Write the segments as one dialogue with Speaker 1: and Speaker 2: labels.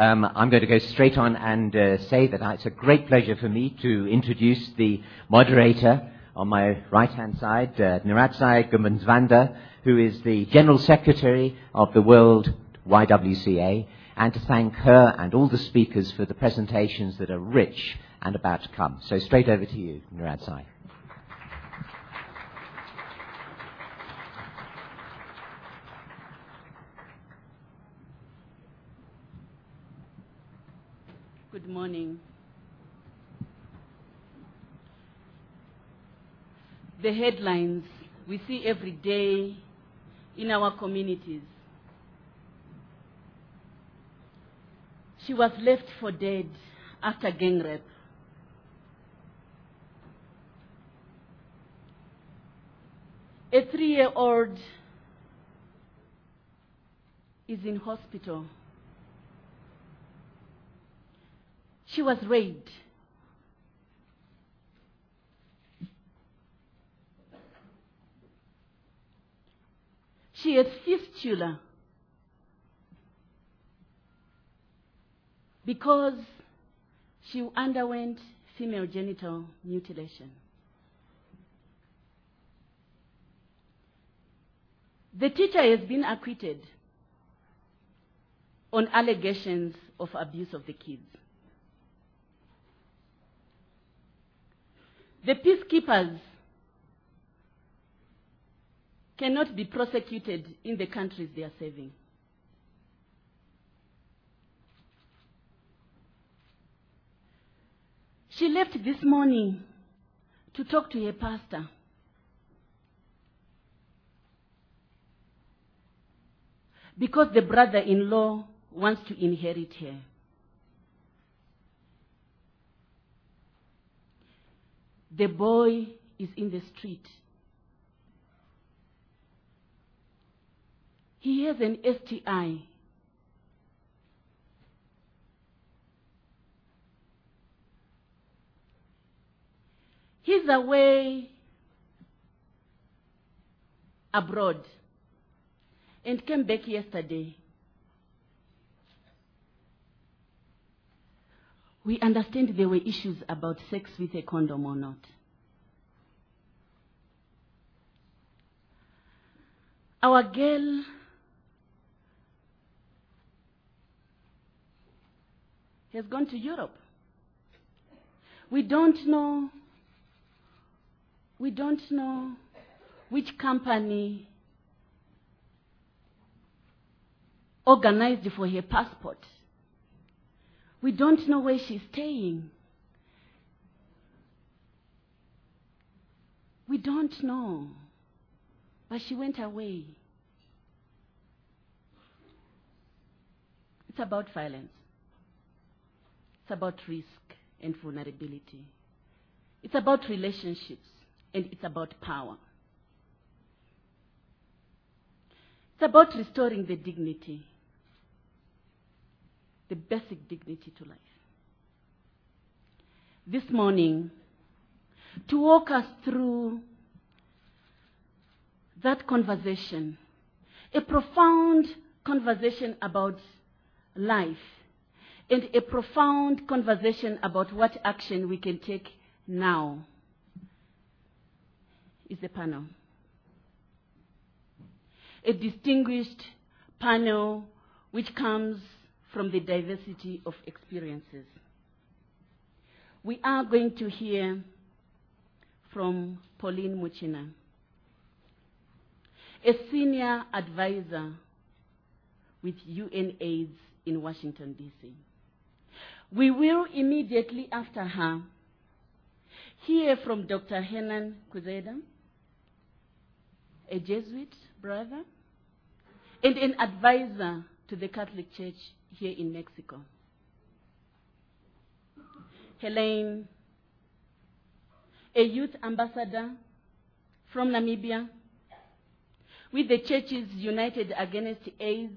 Speaker 1: I'm going to go straight on and say that it's a great pleasure for me to introduce the moderator on my right-hand side, Nerazzai Gumbenzwanda, who is the General Secretary of the World YWCA, and to thank her and all the speakers for the presentations that are rich and about to come. So straight over to you, Nerazzai.
Speaker 2: Good morning. The headlines we see every day in our communities. She was left for dead after gang rape. A 3-year-old is in hospital. She was raped. She had fistula because she underwent female genital mutilation. The teacher has been acquitted on allegations of abuse of the kids. The peacekeepers cannot be prosecuted in the countries they are serving. She left this morning to talk to her pastor. Because the brother-in-law wants to inherit her. The boy is in the street. He has an STI. He's away abroad and came back yesterday. We understand there were issues about sex with a condom or not. Our girl has gone to Europe. We don't know which company organized for her passport. We don't know where she's staying. We don't know. But she went away. It's about violence. It's about risk and vulnerability. It's about relationships, and it's about power. It's about restoring the dignity, the basic dignity to life. This morning, to walk us through that conversation, a profound conversation about life, and a profound conversation about what action we can take now, is the panel. A distinguished panel which comes from the diversity of experiences. We are going to hear from Pauline Muchina, a senior advisor with UNAIDS in Washington, D.C. We will immediately after her hear from Dr. Hernan Quezada, a Jesuit brother, and an advisor to the Catholic Church here in Mexico. Helene, a youth ambassador from Namibia with the Churches United Against AIDS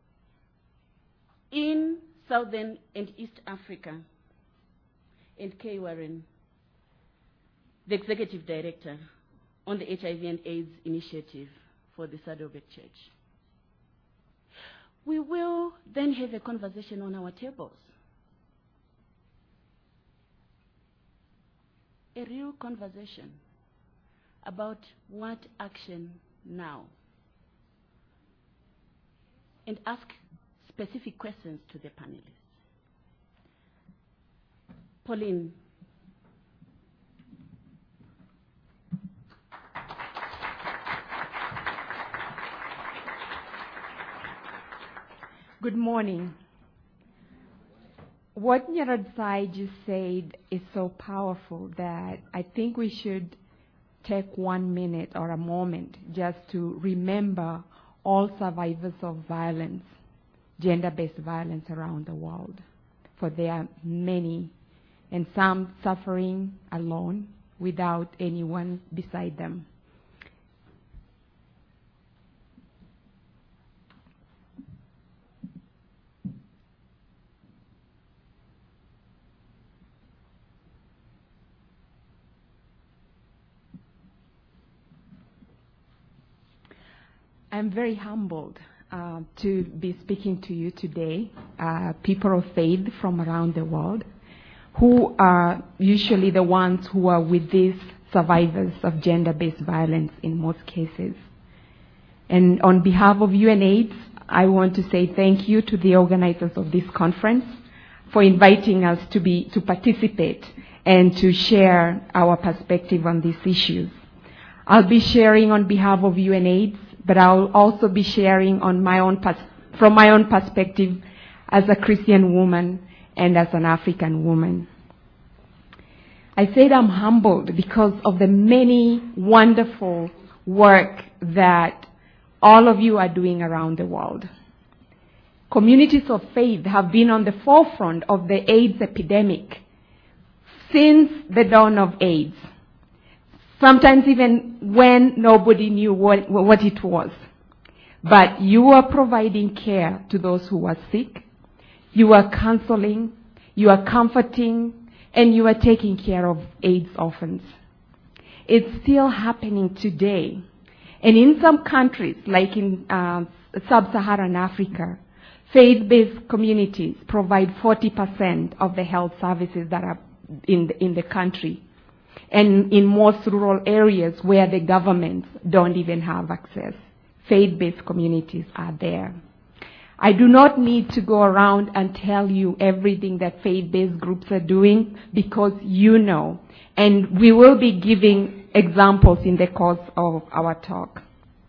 Speaker 2: in Southern and East Africa, and Kay Warren, the Executive Director on the HIV and AIDS Initiative for the Saddleback Church. We will then have a conversation on our tables. A real conversation about what action now. And ask specific questions to the panelists. Pauline.
Speaker 3: Good morning. What Nyiradsai just said is so powerful that I think we should take 1 minute or a moment just to remember all survivors of violence, gender-based violence around the world. For there are many, and some suffering alone without anyone beside them. I'm very humbled to be speaking to you today, people of faith from around the world, who are usually the ones who are with these survivors of gender-based violence in most cases. And on behalf of UNAIDS, I want to say thank you to the organizers of this conference for inviting us to participate and to share our perspective on these issues. I'll be sharing on behalf of UNAIDS, but I'll also be sharing on from my own perspective as a Christian woman and as an African woman. I said I'm humbled because of the many wonderful work that all of you are doing around the world. Communities of faith have been on the forefront of the AIDS epidemic since the dawn of AIDS. Sometimes even when nobody knew what it was. But you are providing care to those who are sick. You are counseling. You are comforting. And you are taking care of AIDS orphans. It's still happening today. And in some countries, like in sub-Saharan Africa, faith-based communities provide 40% of the health services that are in the country. And in most rural areas where the governments don't even have access, faith-based communities are there. I do not need to go around and tell you everything that faith-based groups are doing because you know. And we will be giving examples in the course of our talk.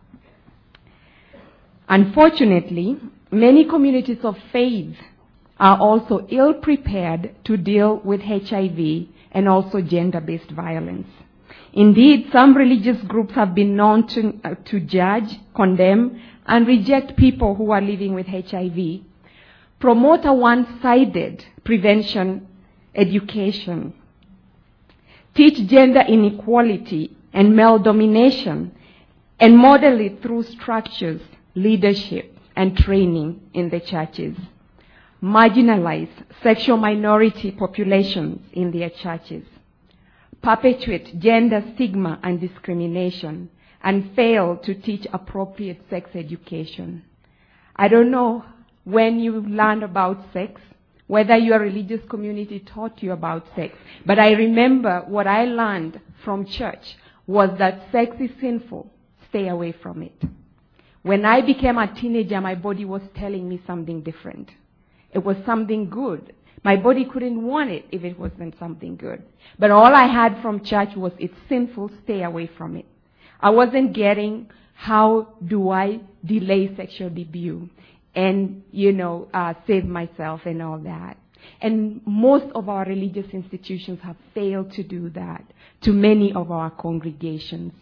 Speaker 3: Unfortunately, many communities of faith are also ill-prepared to deal with HIV and also gender-based violence. Indeed, some religious groups have been known to judge, condemn, and reject people who are living with HIV, promote a one-sided prevention education, teach gender inequality and male domination, and model it through structures, leadership, and training in the churches. Marginalize sexual minority populations in their churches, perpetuate gender stigma and discrimination, and fail to teach appropriate sex education. I don't know when you learned about sex, whether your religious community taught you about sex, but I remember what I learned from church was that sex is sinful. Stay away from it. When I became a teenager, my body was telling me something different. It was something good. My body couldn't want it if it wasn't something good. But all I had from church was it's sinful, stay away from it. I wasn't getting how do I delay sexual debut and, save myself and all that. And most of our religious institutions have failed to do that to many of our congregations.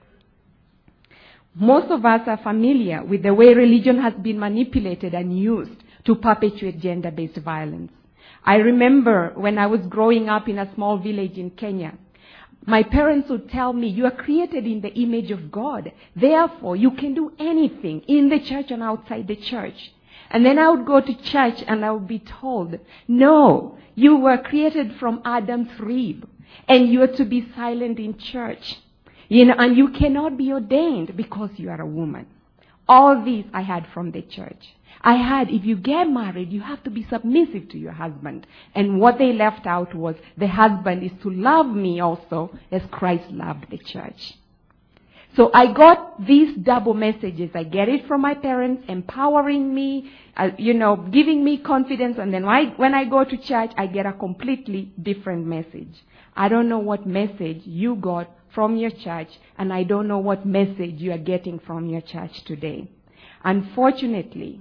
Speaker 3: Most of us are familiar with the way religion has been manipulated and used to perpetuate gender-based violence. I remember when I was growing up in a small village in Kenya, my parents would tell me, you are created in the image of God. Therefore, you can do anything in the church and outside the church. And then I would go to church and I would be told, no, you were created from Adam's rib and you are to be silent in church. And you cannot be ordained because you are a woman. All these I had from the church. I heard if you get married, you have to be submissive to your husband. And what they left out was the husband is to love me also as Christ loved the church. So I got these double messages. I get it from my parents, empowering me, giving me confidence. And then when I go to church, I get a completely different message. I don't know what message you got from your church, and I don't know what message you are getting from your church today. Unfortunately,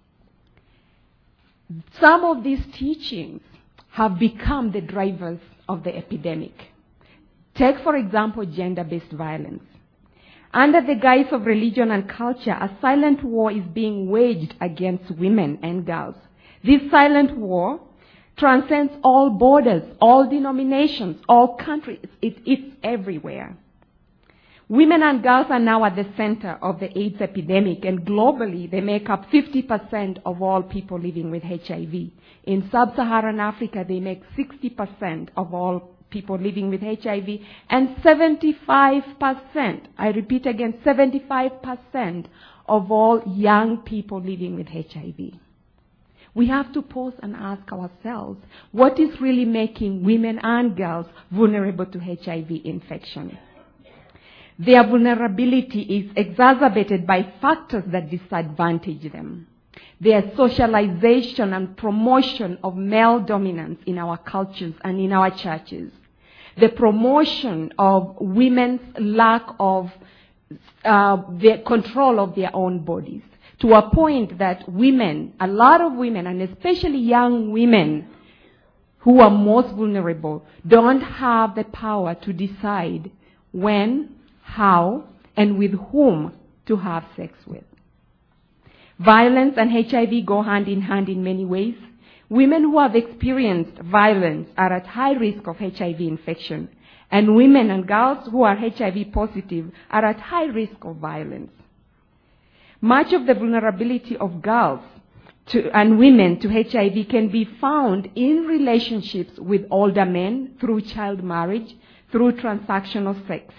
Speaker 3: some of these teachings have become the drivers of the epidemic. Take, for example, gender-based violence. Under the guise of religion and culture, a silent war is being waged against women and girls. This silent war transcends all borders, all denominations, all countries. It's everywhere. Women and girls are now at the center of the AIDS epidemic, and globally they make up 50% of all people living with HIV. In sub-Saharan Africa, they make 60% of all people living with HIV, and 75%, I repeat again, 75% of all young people living with HIV. We have to pause and ask ourselves, what is really making women and girls vulnerable to HIV infection? Their vulnerability is exacerbated by factors that disadvantage them. Their socialization and promotion of male dominance in our cultures and in our churches. The promotion of women's lack of their control of their own bodies. To a point that women, a lot of women, and especially young women who are most vulnerable, don't have the power to decide when, how, and with whom to have sex with. Violence and HIV go hand in hand in many ways. Women who have experienced violence are at high risk of HIV infection, and women and girls who are HIV positive are at high risk of violence. Much of the vulnerability of girls and women to HIV can be found in relationships with older men through child marriage, through transactional sex.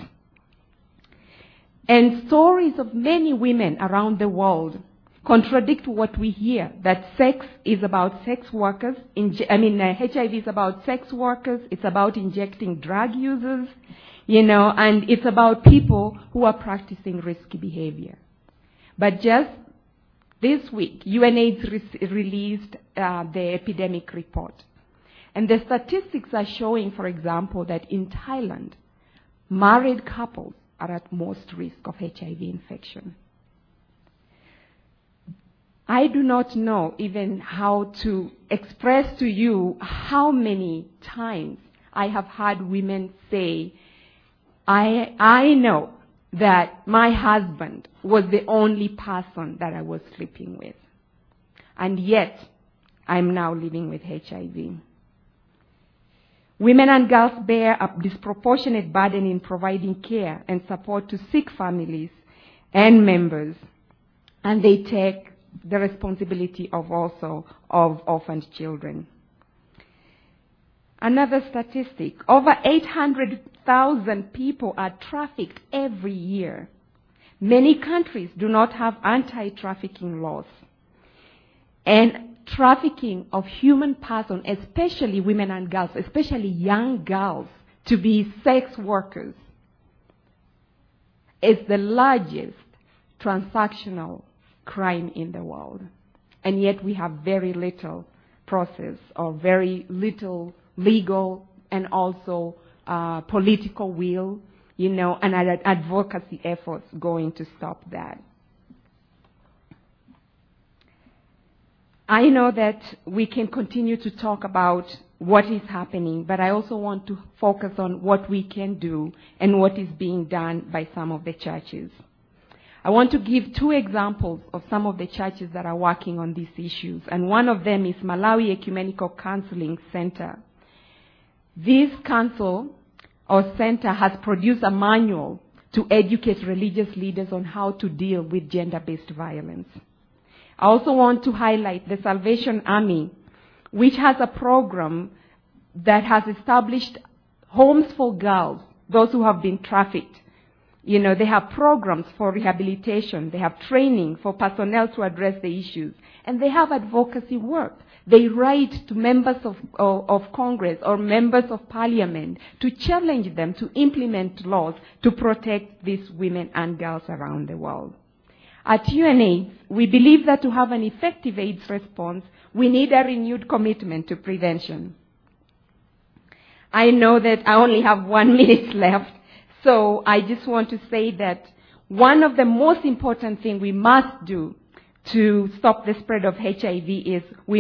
Speaker 3: And stories of many women around the world contradict what we hear, that sex is about sex workers. HIV is about sex workers. It's about injecting drug users, and it's about people who are practicing risky behavior. But just this week, UNAIDS released the epidemic report. And the statistics are showing, for example, that in Thailand, married couples are at most risk of HIV infection. I do not know even how to express to you how many times I have heard women say, I know that my husband was the only person that I was sleeping with. And yet, I'm now living with HIV. Women and girls bear a disproportionate burden in providing care and support to sick families and members. And they take the responsibility of orphaned children. Another statistic, over 800,000 people are trafficked every year. Many countries do not have anti-trafficking laws. And trafficking of human persons, especially women and girls, especially young girls, to be sex workers, is the largest transactional crime in the world. And yet we have very little process or very little legal and also political will, and advocacy efforts going to stop that. I know that we can continue to talk about what is happening, but I also want to focus on what we can do and what is being done by some of the churches. I want to give two examples of some of the churches that are working on these issues, and one of them is Malawi Ecumenical Counseling Center. This council or center has produced a manual to educate religious leaders on how to deal with gender-based violence. I also want to highlight the Salvation Army, which has a program that has established homes for girls, those who have been trafficked, They have programs for rehabilitation. They have training for personnel to address the issues. And they have advocacy work. They write to members of Congress or members of Parliament to challenge them to implement laws to protect these women and girls around the world. At UNAIDS, we believe that to have an effective AIDS response, we need a renewed commitment to prevention. I know that I only have 1 minute left, so I just want to say that one of the most important things we must do to stop the spread of HIV is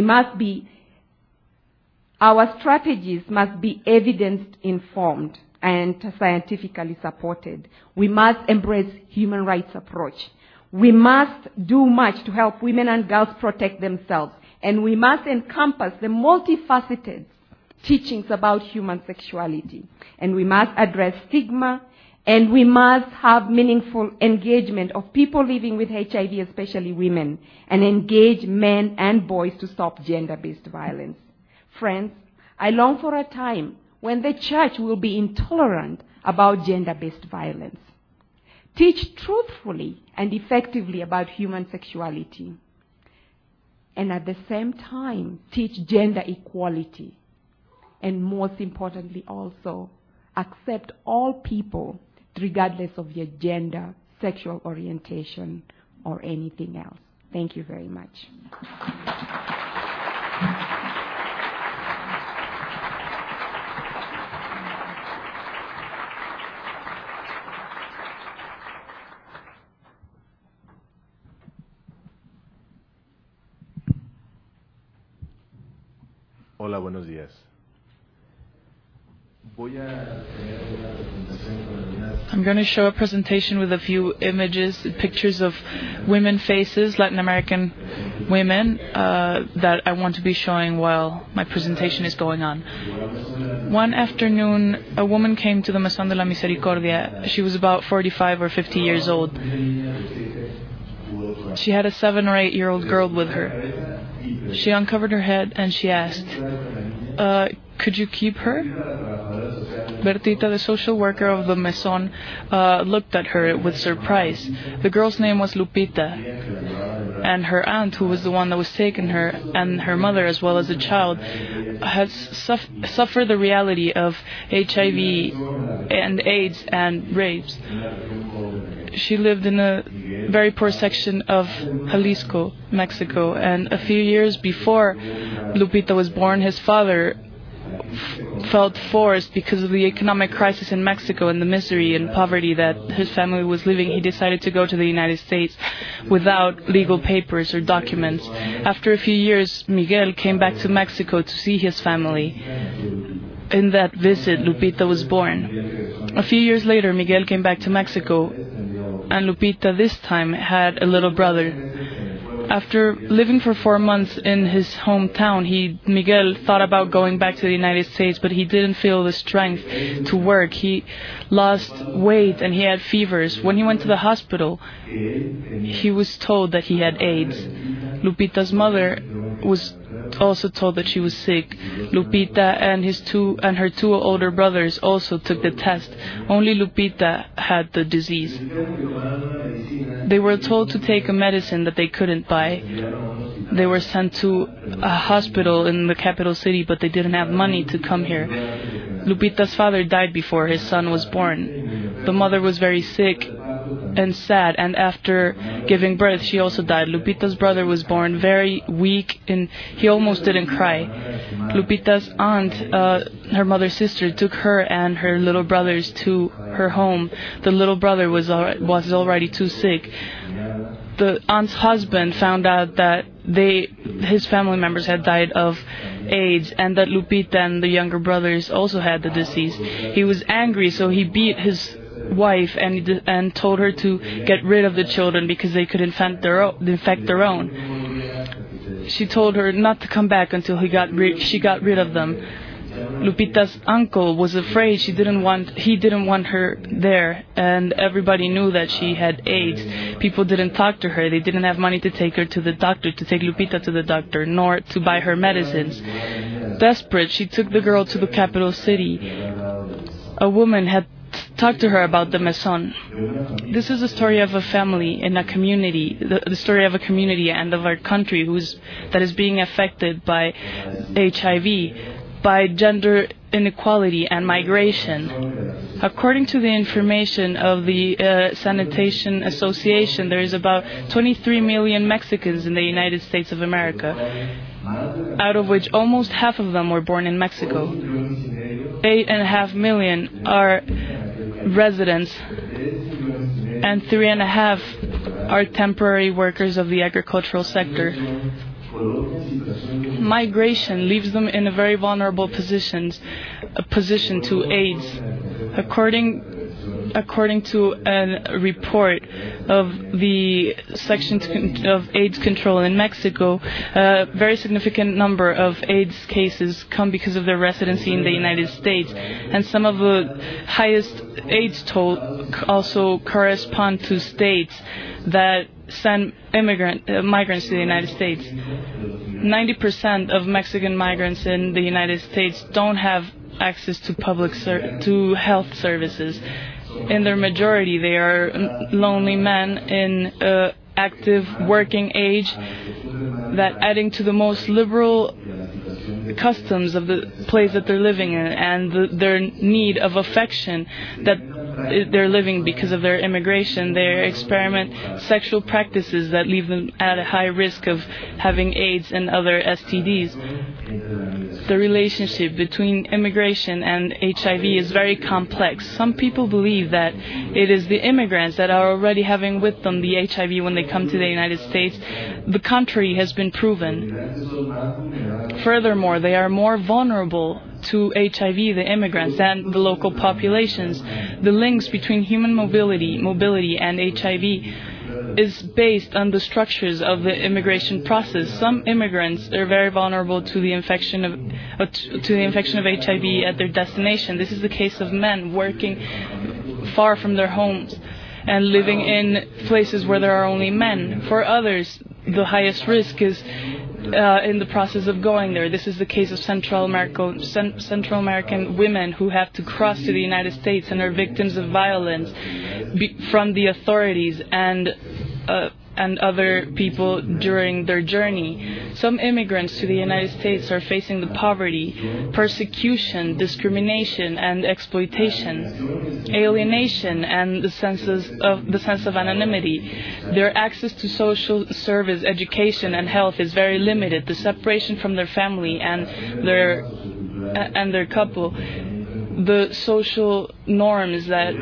Speaker 3: our strategies must be evidence-informed and scientifically supported. We must embrace human rights approach. We must do much to help women and girls protect themselves. And we must encompass the multifaceted teachings about human sexuality. And we must address stigma. And we must have meaningful engagement of people living with HIV, especially women, and engage men and boys to stop gender-based violence. Friends, I long for a time when the church will be intolerant about gender-based violence. Teach truthfully and effectively about human sexuality. And at the same time, teach gender equality. And most importantly also, accept all people regardless of your gender, sexual orientation, or anything else. Thank you very much.
Speaker 4: Hola, buenos días.
Speaker 5: I'm going to show a presentation with a few images, pictures of women faces, Latin American women, that I want to be showing while my presentation is going on. One afternoon, a woman came to the Maison de la Misericordia. She was about 45 or 50 years old. She had a 7 or 8 year old girl with her. She uncovered her head and she asked, could you keep her? Bertita, the social worker of the Maison, looked at her with surprise. The girl's name was Lupita, and her aunt, who was the one that was taking her, and her mother as well as the child, had suffered the reality of HIV and AIDS and rapes. She lived in a very poor section of Jalisco, Mexico, and a few years before Lupita was born, his father felt forced, because of the economic crisis in Mexico and the misery and poverty that his family was living, he decided to go to the United States without legal papers or documents. After a few years, Miguel came back to Mexico to see his family. In that visit, Lupita was born. A few years later, Miguel came back to Mexico, and Lupita this time had a little brother. After living for 4 months in his hometown, Miguel thought about going back to the United States, but he didn't feel the strength to work. He lost weight and he had fevers. When he went to the hospital, he was told that he had AIDS. Lupita's mother was also told that she was sick. Lupita and her 2 older brothers also took the test. Only Lupita had the disease. They were told to take a medicine that they couldn't buy. They were sent to a hospital in the capital city, but they didn't have money to come here. Lupita's father died before his son was born. The mother was very sick and sad, and after giving birth, she also died. Lupita's brother was born very weak, and he almost didn't cry. Lupita's aunt, her mother's sister, took her and her little brothers to her home. The little brother was already too sick. The aunt's husband found out that his family members had died of AIDS, and that Lupita and the younger brothers also had the disease. He was angry, so he beat his wife and told her to get rid of the children because they could infect their own. She told her not to come back until she got rid of them. Lupita's uncle was afraid. He didn't want her there, and everybody knew that she had AIDS. People didn't talk to her. They didn't have money to take her to the doctor, to take Lupita to the doctor, nor to buy her medicines. Desperate, she took the girl to the capital city. A woman had talk to her about the Maison. This is a story of a family in a community, the story of a community and of our country that is being affected by HIV, by gender inequality and migration. According to the information of the Sanitation Association, there is about 23 million Mexicans in the United States of America, out of which almost half of them were born in Mexico. 8.5 million are residents, and 3.5 are temporary workers of the agricultural sector. Migration leaves them in a very vulnerable position to AIDS. According to a report of the Section of AIDS Control in Mexico, a very significant number of AIDS cases come because of their residency in the United States, and some of the highest AIDS toll also correspond to states that send migrants to the United States. 90% of Mexican migrants in the United States don't have access to to health services. In their majority, they are lonely men in active working age, that adding to the most liberal customs of the place that they're living in and their need of affection that they're living because of their immigration. They experiment sexual practices that leave them at a high risk of having AIDS and other STDs. The relationship between immigration and HIV is very complex. Some people believe that it is the immigrants that are already having with them the HIV when they come to the United States. The contrary has been proven. Furthermore, they are more vulnerable to HIV, the immigrants, than the local populations. The links between human mobility and HIV is based on the structures of the immigration process. Some immigrants are very vulnerable to the infection of HIV at their destination. This is the case of men working far from their homes and living in places where there are only men. For others, the highest risk is in the process of going there. This is the case of Central American women who have to cross to the United States and are victims of violence from the authorities and other people during their journey. Some immigrants to the United States are facing the poverty, persecution, discrimination, and exploitation, alienation, and the sense of anonymity. Their access to social service, education, and health is very limited. The separation from their family and their couple, the social norms that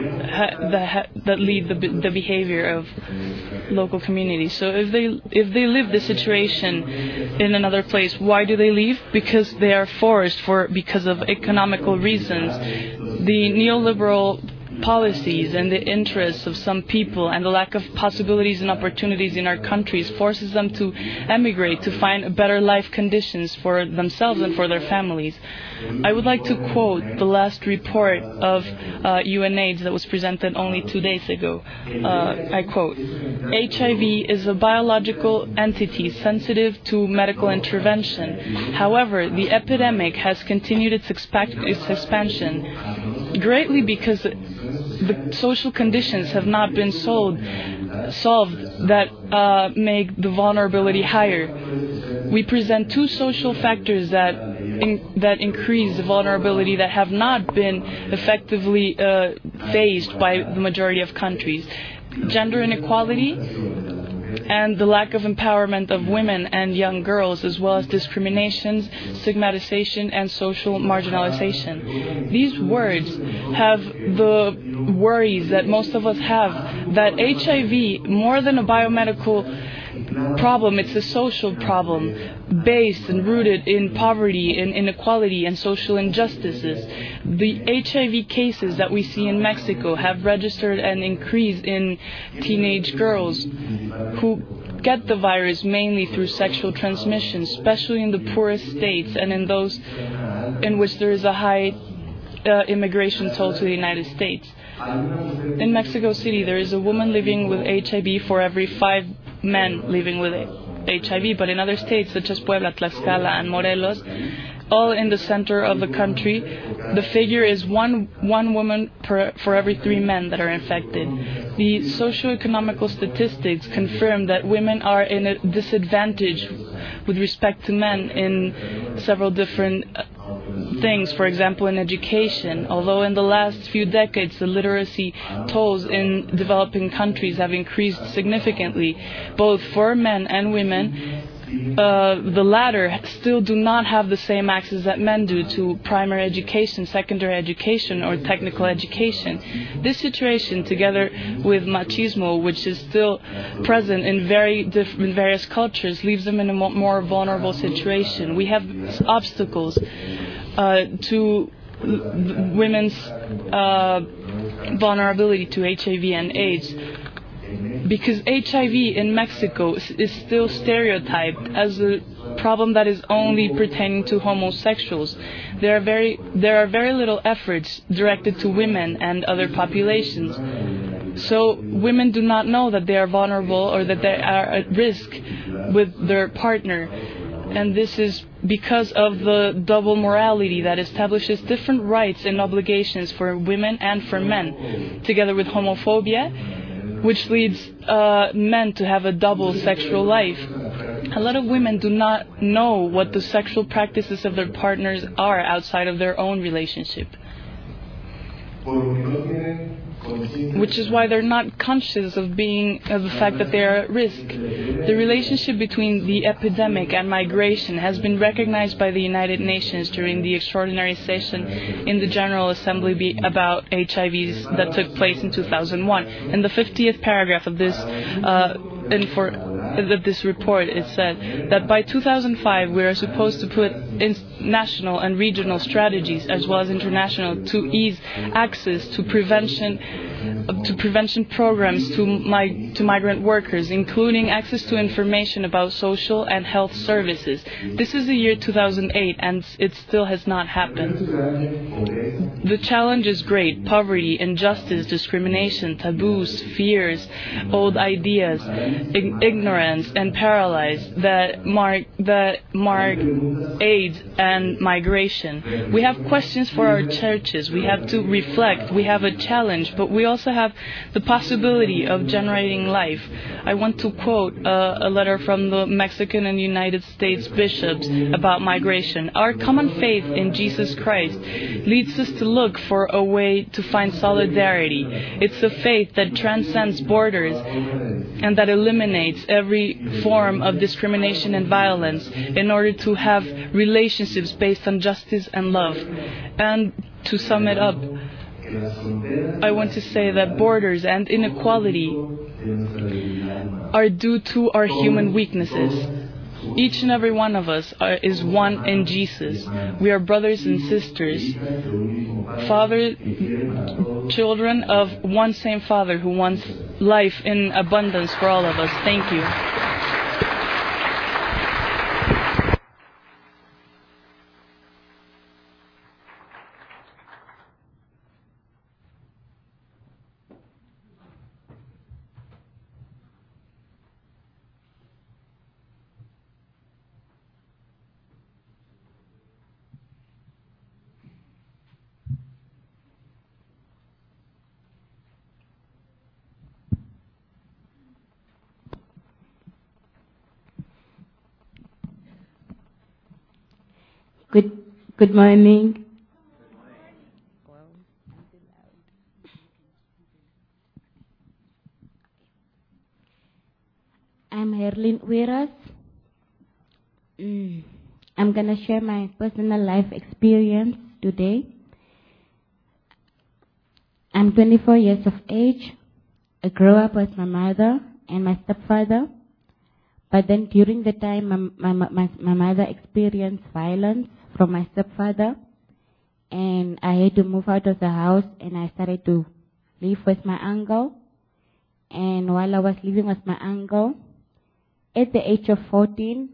Speaker 5: lead the behavior of local communities. So if they live this situation in another place, why do they leave? Because they are forced because of economical reasons. The neoliberal policies and the interests of some people and the lack of possibilities and opportunities in our countries forces them to emigrate to find better life conditions for themselves and for their families. I would like to quote the last report of UNAIDS that was presented only 2 days ago. I quote, "HIV is a biological entity sensitive to medical intervention. However, the epidemic has continued its expansion, greatly because the social conditions have not been solved that make the vulnerability higher. We present two social factors that increase the vulnerability that have not been effectively faced by the majority of countries: gender inequality and the lack of empowerment of women and young girls, as well as discriminations, stigmatization, and social marginalization." These words have the worries that most of us have, that HIV, more than a biomedical problem, it's a social problem based and rooted in poverty, in inequality, and social injustices. The HIV cases that we see in Mexico have registered an increase in teenage girls who get the virus mainly through sexual transmission, especially in the poorest states and in those in which there is a high immigration toll to the United States. In Mexico City, there is a woman living with HIV for every 5 men living with HIV, but in other states such as Puebla, Tlaxcala, and Morelos, all in the center of the country, the figure is one woman for every 3 men that are infected. The socioeconomical statistics confirm that women are in a disadvantage with respect to men in several different things. For example, in education, although in the last few decades the literacy tolls in developing countries have increased significantly, both for men and women, the latter still do not have the same access that men do to primary education, secondary education, or technical education. This situation, together with machismo, which is still present in various cultures, leaves them in a more vulnerable situation. We have obstacles to women's vulnerability to HIV and AIDS, because HIV in Mexico is still stereotyped as a problem that is only pertaining to homosexuals. There are very little efforts directed to women and other populations. So women do not know that they are vulnerable or that they are at risk with their partner. And this is because of the double morality that establishes different rights and obligations for women and for men, together with homophobia, which leads men to have a double sexual life. A lot of women do not know what the sexual practices of their partners are outside of their own relationship, which is why they're not conscious of the fact that they are at risk. The relationship between the epidemic and migration has been recognized by the United Nations during the extraordinary session in the General Assembly about HIVs that took place in 2001. In the 50th paragraph of this this report, it said that by 2005 we are supposed to put in national and regional strategies as well as international to ease access to prevention programs to migrant workers, including access to information about social and health services. This is the year 2008 and it still has not happened. The challenge is great: poverty, injustice, discrimination, taboos, fears, old ideas, ignorance, and paralyze that mark AIDS and migration. We have questions for our churches. We have to reflect. We have a challenge, but we also have the possibility of generating life. I want to quote a letter from the Mexican and United States bishops about migration. Our common faith in Jesus Christ leads us to look for a way to find solidarity. It's a faith that transcends borders and that eliminates every form of discrimination and violence in order to have relationships based on justice and love. And to sum it up, I want to say that borders and inequality are due to our human weaknesses. Each and every one of us is one in Jesus. We are brothers and sisters, children of one same Father who wants life in abundance for all of us. Thank you.
Speaker 4: Good morning. I'm Herlin Wiras. I'm going to share my personal life experience today. I'm 24 years of age. I grew up with my mother and my stepfather. But then during the time, my mother experienced violence from my stepfather. And I had to move out of the house and I started to live with my uncle. And while I was living with my uncle, at the age of 14,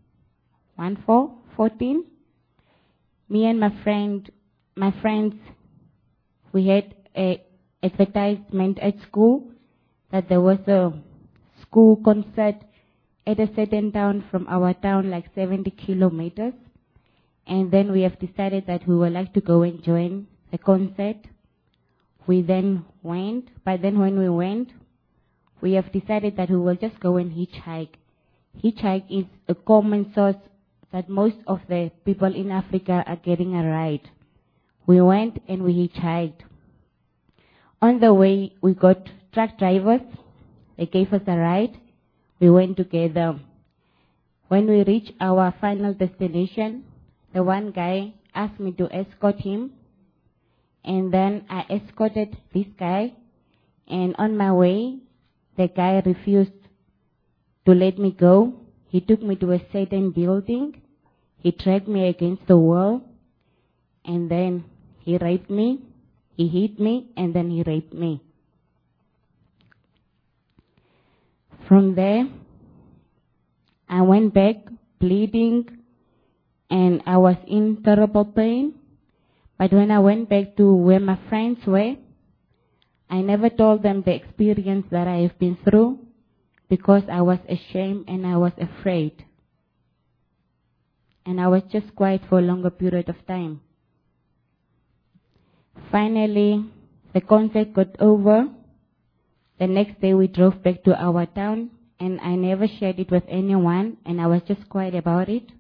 Speaker 4: me and my friends, we had a advertisement at school that there was a school concert at a certain town from our town, like 70 kilometers. And then we have decided that we would like to go and join the concert. We then went, but then when we went, we have decided that we will just go and hitchhike. Hitchhike is a common source that most of the people in Africa are getting a ride. We went and we hitchhiked. On the way, we got truck drivers. They gave us a ride. We went together. When we reached our final destination, the one guy asked me to escort him. And then I escorted this guy. And on my way, the guy refused to let me go. He took me to a certain building. He dragged me against the wall. And then he raped me. He hit me, and then he raped me. From there, I went back bleeding, and I was in terrible pain. But when I went back to where my friends were, I never told them the experience that I have been through because I was ashamed and I was afraid. And I was just quiet for a longer period of time. Finally, the concert got over. The next day we drove back to our town, and I never shared it with anyone, and I was just quiet about it.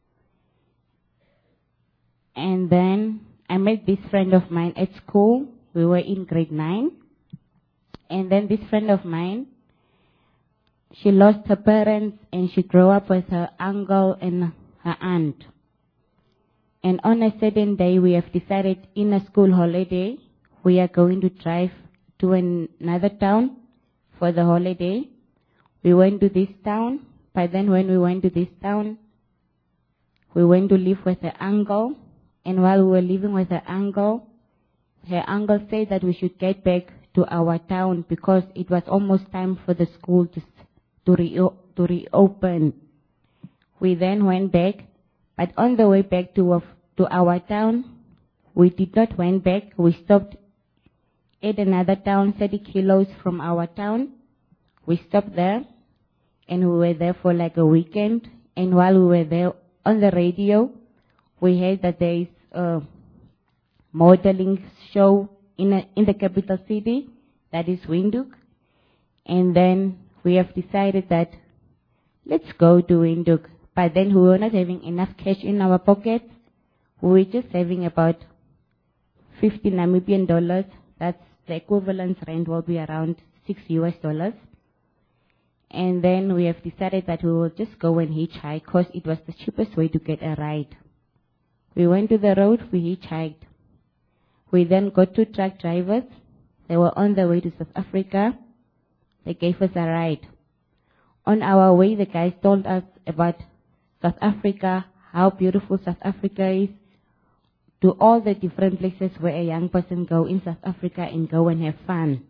Speaker 4: And then I met this friend of mine at school. We were in grade 9. And then this friend of mine, she lost her parents, and she grew up with her uncle and her aunt. And on a certain day, we have decided in a school holiday, we are going to drive to another town for the holiday. We went to this town. But then when we went to this town, we went to live with her uncle. And while we were living with her uncle said that we should get back to our town because it was almost time for the school to reopen. We then went back. But on the way back to our town, we did not went back. We stopped at another town, 30 kilos from our town. We stopped there, and we were there for like a weekend. And while we were there, on the radio, we heard that there is a modeling show in the capital city, that is Windhoek. And then we have decided that let's go to Windhoek. But then we were not having enough cash in our pockets. We were just having about 50 Namibian dollars. That's the equivalent rent will be around $6. And then we have decided that we will just go and hitchhike because it was the cheapest way to get a ride. We went to the road, we hitchhiked. We then got 2 truck drivers. They were on their way to South Africa. They gave us a ride. On our way, the guys told us about South Africa, how beautiful South Africa is, to all the different places where a young person go in South Africa and go and have fun.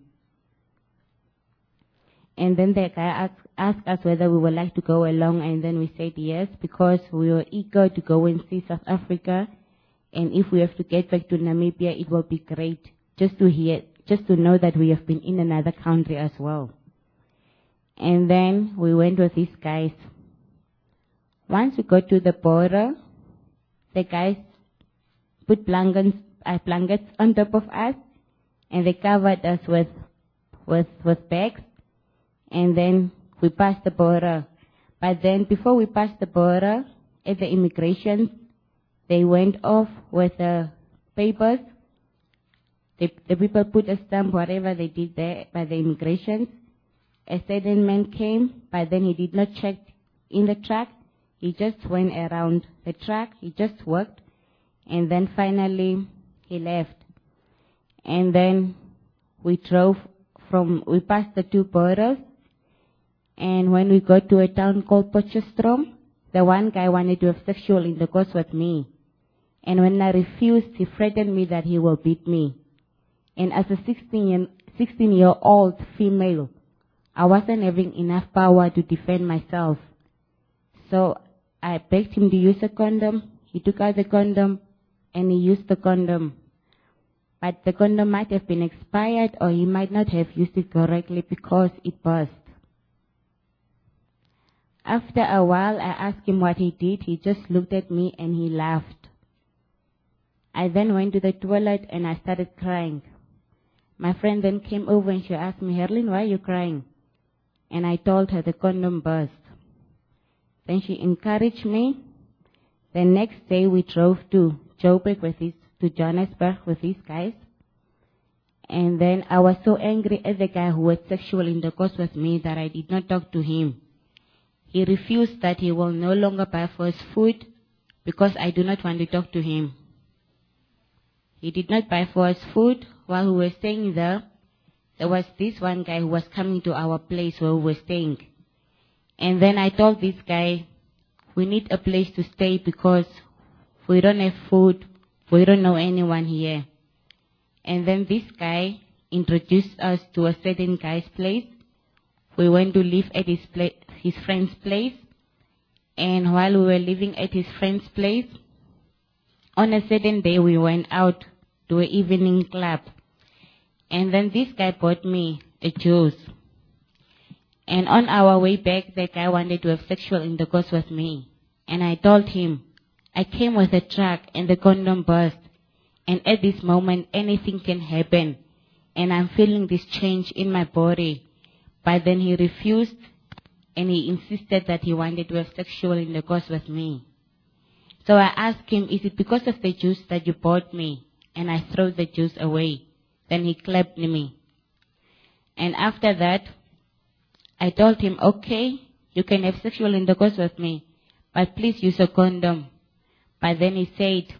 Speaker 4: And then the guy asked us whether we would like to go along, and then we said yes, because we were eager to go and see South Africa, and if we have to get back to Namibia, it will be great just to know that we have been in another country as well. And then we went with these guys. Once we got to the border, the guys put blankets on top of us, and they covered us with bags, and then we passed the border. But then before we passed the border, at the immigration, they went off with the papers. The people put a stamp, whatever they did there by the immigration. A certain man came, but then he did not check in the truck. He just went around the truck. He just worked. And then finally, he left. And then we passed the 2 borders. And when we got to a town called Potchefstroom, the one guy wanted to have sexual intercourse with me. And when I refused, he threatened me that he will beat me. And as a 16-year-old female, I wasn't having enough power to defend myself. So I begged him to use a condom. He took out the condom and he used the condom. But the condom might have been expired, or he might not have used it correctly because it burst. After a while, I asked him what he did. He just looked at me and he laughed. I then went to the toilet and I started crying. My friend then came over and she asked me, Herlin, why are you crying? And I told her the condom burst. Then she encouraged me. The next day we drove to Joburg to Johannesburg with these guys. And then I was so angry at the guy who had sexual intercourse with me that I did not talk to him. He refused that he will no longer buy for his food because I do not want to talk to him. He did not buy for his food. While we were staying there was this one guy who was coming to our place where we were staying. And then I told this guy, we need a place to stay because we don't have food, we don't know anyone here. And then this guy introduced us to a certain guy's place. We went to live at his friend's place. And while we were living at his friend's place, on a certain day we went out to an evening club. And then this guy bought me a juice. And on our way back, the guy wanted to have sexual intercourse with me. And I told him, I came with a truck and the condom burst. And at this moment, anything can happen. And I'm feeling this change in my body. But then he refused and he insisted that he wanted to have sexual intercourse with me. So I asked him, is it because of the juice that you bought me? And I threw the juice away. Then he clapped me. And after that, I told him, okay, you can have sexual intercourse with me, but please use a condom. But then he said,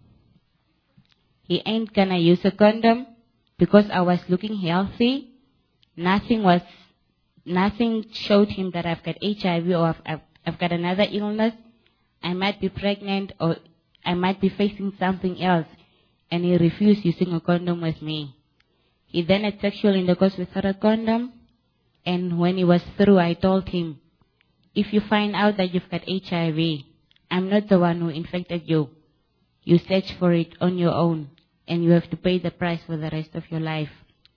Speaker 4: he ain't gonna use a condom because I was looking healthy. Nothing showed him that I've got HIV or I've got another illness. I might be pregnant or I might be facing something else. And he refused using a condom with me. He then had sexual intercourse without a condom. And when he was through, I told him, if you find out that you've got HIV, I'm not the one who infected you. You search for it on your own, and you have to pay the price for the rest of your life.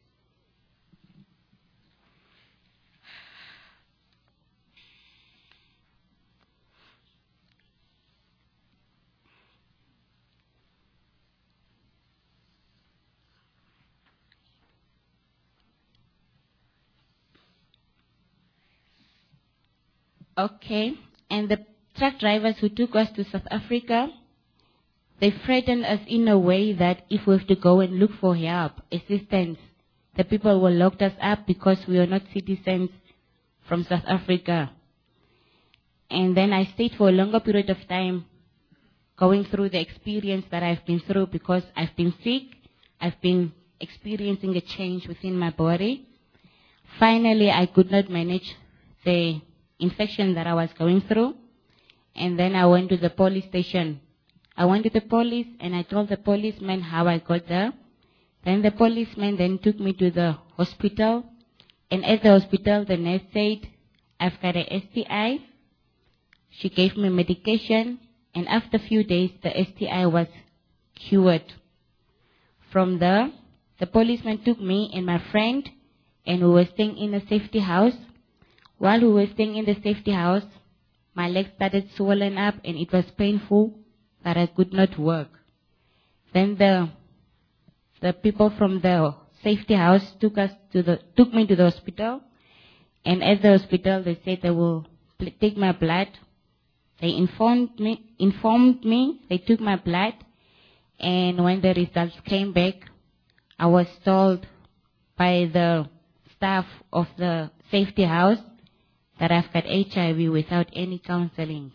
Speaker 4: Okay, and the truck drivers who took us to South Africa, they threatened us in a way that if we have to go and look for help, assistance, the people will lock us up because we are not citizens from South Africa. And then I stayed for a longer period of time going through the experience that I've been through because I've been sick, I've been experiencing a change within my body. Finally, I could not manage the infection that I was going through. And then I went to the police station. I went to the police and I told the policeman how I got there. Then the policeman then took me to the hospital. And at the hospital, the nurse said, I've got a STI. She gave me medication. And after a few days, the STI was cured. From there, the policeman took me and my friend, and we were staying in a safety house. While we were staying in the safety house, my legs started swollen up and it was painful that I could not work. Then the people from the safety house took me to the hospital, and at the hospital they said they will take my blood. They informed me, they took my blood, and when the results came back, I was told by the staff of the safety house that I've got HIV without any counseling.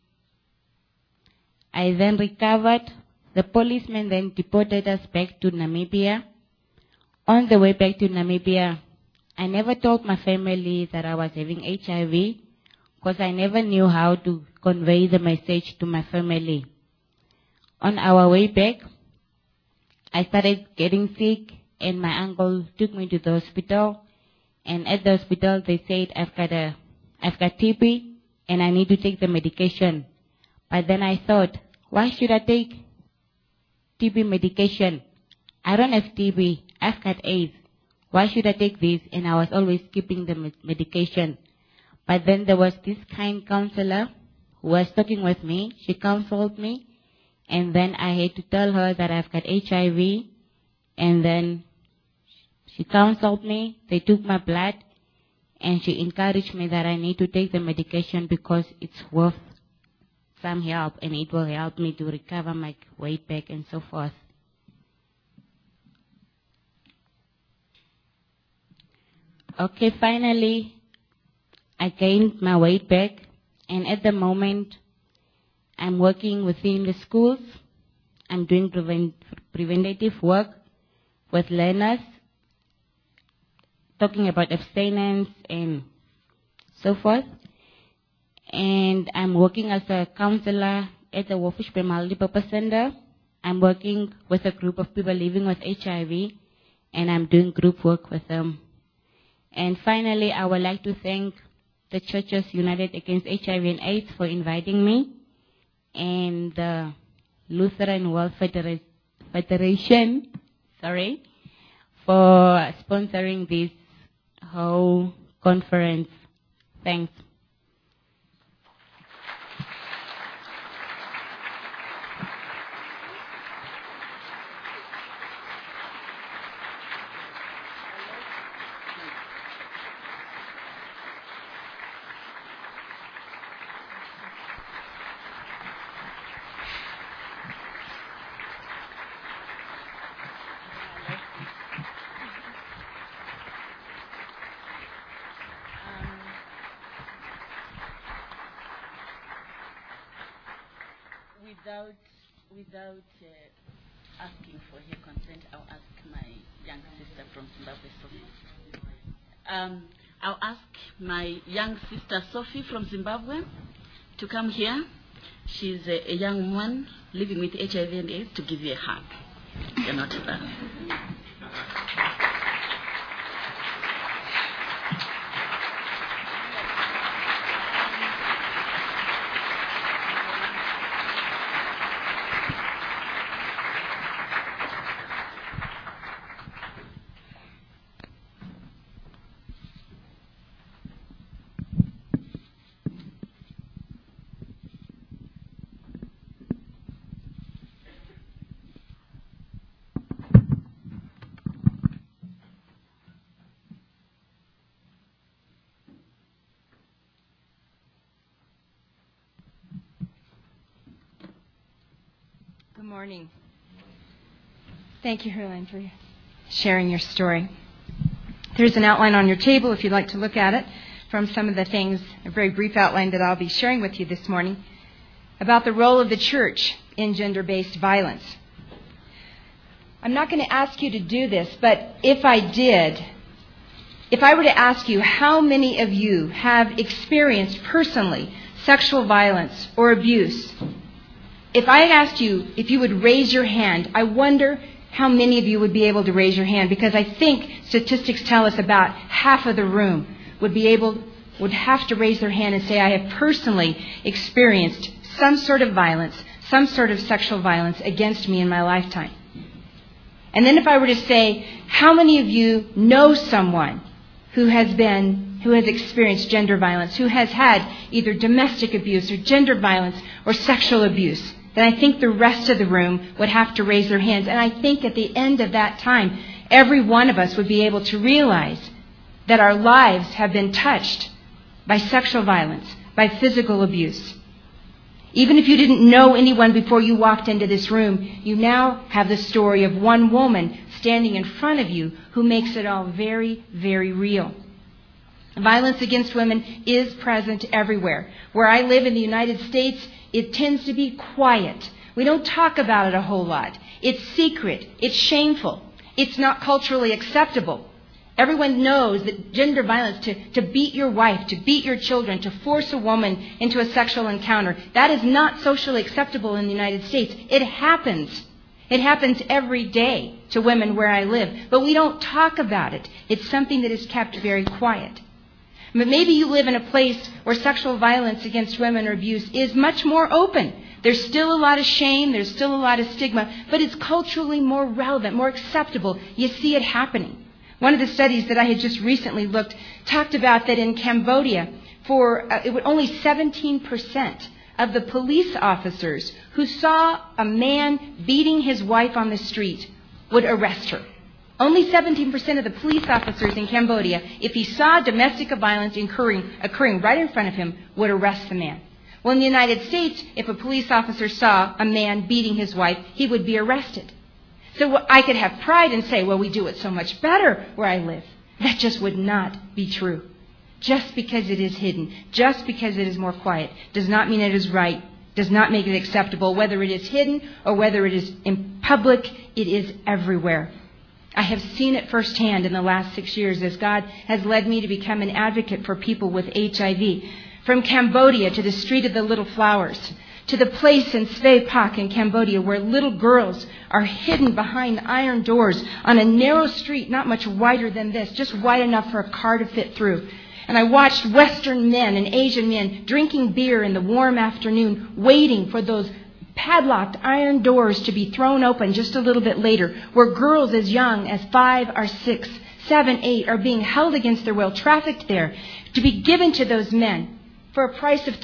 Speaker 4: I then recovered. The policeman then deported us back to Namibia. On the way back to Namibia, I never told my family that I was having HIV because I never knew how to convey the message to my family. On our way back, I started getting sick and my uncle took me to the hospital. And at the hospital they said I've got TB and I need to take the medication. But then I thought, why should I take TB medication? I don't have TB, I've got AIDS. Why should I take this? And I was always skipping the medication. But then there was this kind counselor who was talking with me. She counseled me And then I had to tell her that I've got HIV. And then she counseled me. They took my blood. And she encouraged me that I need to take the medication because it's worth some help. And it will help me to recover my weight back and so forth. Okay, finally, I gained my weight back. And at the moment, I'm working within the schools. I'm doing preventative work with learners, talking about abstinence and so forth. And I'm working as a counselor at the Wolfish Bay Multipurpose Center. I'm working with a group of people living with HIV, and I'm doing group work with them. And finally, I would like to thank the Churches United Against HIV and AIDS for inviting me, and the Lutheran World Federation, for sponsoring this whole conference. Thanks.
Speaker 2: Without asking for her consent, I'll ask my young sister from Zimbabwe, Sophie. I'll ask my young sister, Sophie, from Zimbabwe, to come here. She's a young woman living with HIV and AIDS, to give you a hug. You're not alone.
Speaker 6: Good morning. Thank you, Herline, for sharing your story. There's an outline on your table if you'd like to look at it from some of the things, a very brief outline that I'll be sharing with you this morning about the role of the church in gender-based violence. I'm not going to ask you to do this, but if I did, if I were to ask you how many of you have experienced personally sexual violence or abuse, if I had asked you if you would raise your hand, I wonder how many of you would be able to raise your hand, because I think statistics tell us about half of the room would have to raise their hand and say, I have personally experienced some sort of violence, some sort of sexual violence against me in my lifetime. And then if I were to say, how many of you know someone who has experienced gender violence, who has had either domestic abuse or gender violence or sexual abuse, then I think the rest of the room would have to raise their hands. And I think at the end of that time, every one of us would be able to realize that our lives have been touched by sexual violence, by physical abuse. Even if you didn't know anyone before you walked into this room, you now have the story of one woman standing in front of you who makes it all very, very real. Violence against women is present everywhere. Where I live in the United States, it tends to be quiet. We don't talk about it a whole lot. It's secret. It's shameful. It's not culturally acceptable. Everyone knows that gender violence, to beat your wife, to beat your children, to force a woman into a sexual encounter, that is not socially acceptable in the United States. It happens. It happens every day to women where I live. But we don't talk about it. It's something that is kept very quiet. But maybe you live in a place where sexual violence against women or abuse is much more open. There's still a lot of shame, there's still a lot of stigma, but it's culturally more relevant, more acceptable. You see it happening. One of the studies that I had just recently looked talked about that in Cambodia, only 17% of the police officers who saw a man beating his wife on the street would arrest her. Only 17% of the police officers in Cambodia, if he saw domestic violence occurring right in front of him, would arrest the man. Well, in the United States, if a police officer saw a man beating his wife, he would be arrested. So I could have pride and say, well, we do it so much better where I live. That just would not be true. Just because it is hidden, just because it is more quiet, does not mean it is right, does not make it acceptable. Whether it is hidden or whether it is in public, it is everywhere. I have seen it firsthand in the last 6 years as God has led me to become an advocate for people with HIV. From Cambodia to the Street of the Little Flowers, to the place in Svay Pak in Cambodia where little girls are hidden behind iron doors on a narrow street not much wider than this, just wide enough for a car to fit through. And I watched Western men and Asian men drinking beer in the warm afternoon, waiting for those padlocked iron doors to be thrown open just a little bit later, where girls as young as 5 or 6, 7, 8 are being held against their will, trafficked there, to be given to those men for a price of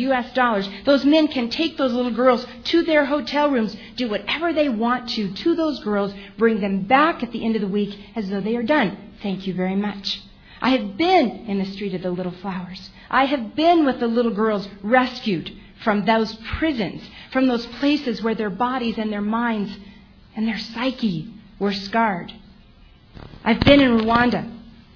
Speaker 6: $300. Those men can take those little girls to their hotel rooms, do whatever they want to those girls, bring them back at the end of the week as though they are done. Thank you very much. I have been in the Street of the Little Flowers. I have been with the little girls rescued from those prisons, from those places where their bodies and their minds and their psyche were scarred. I've been in Rwanda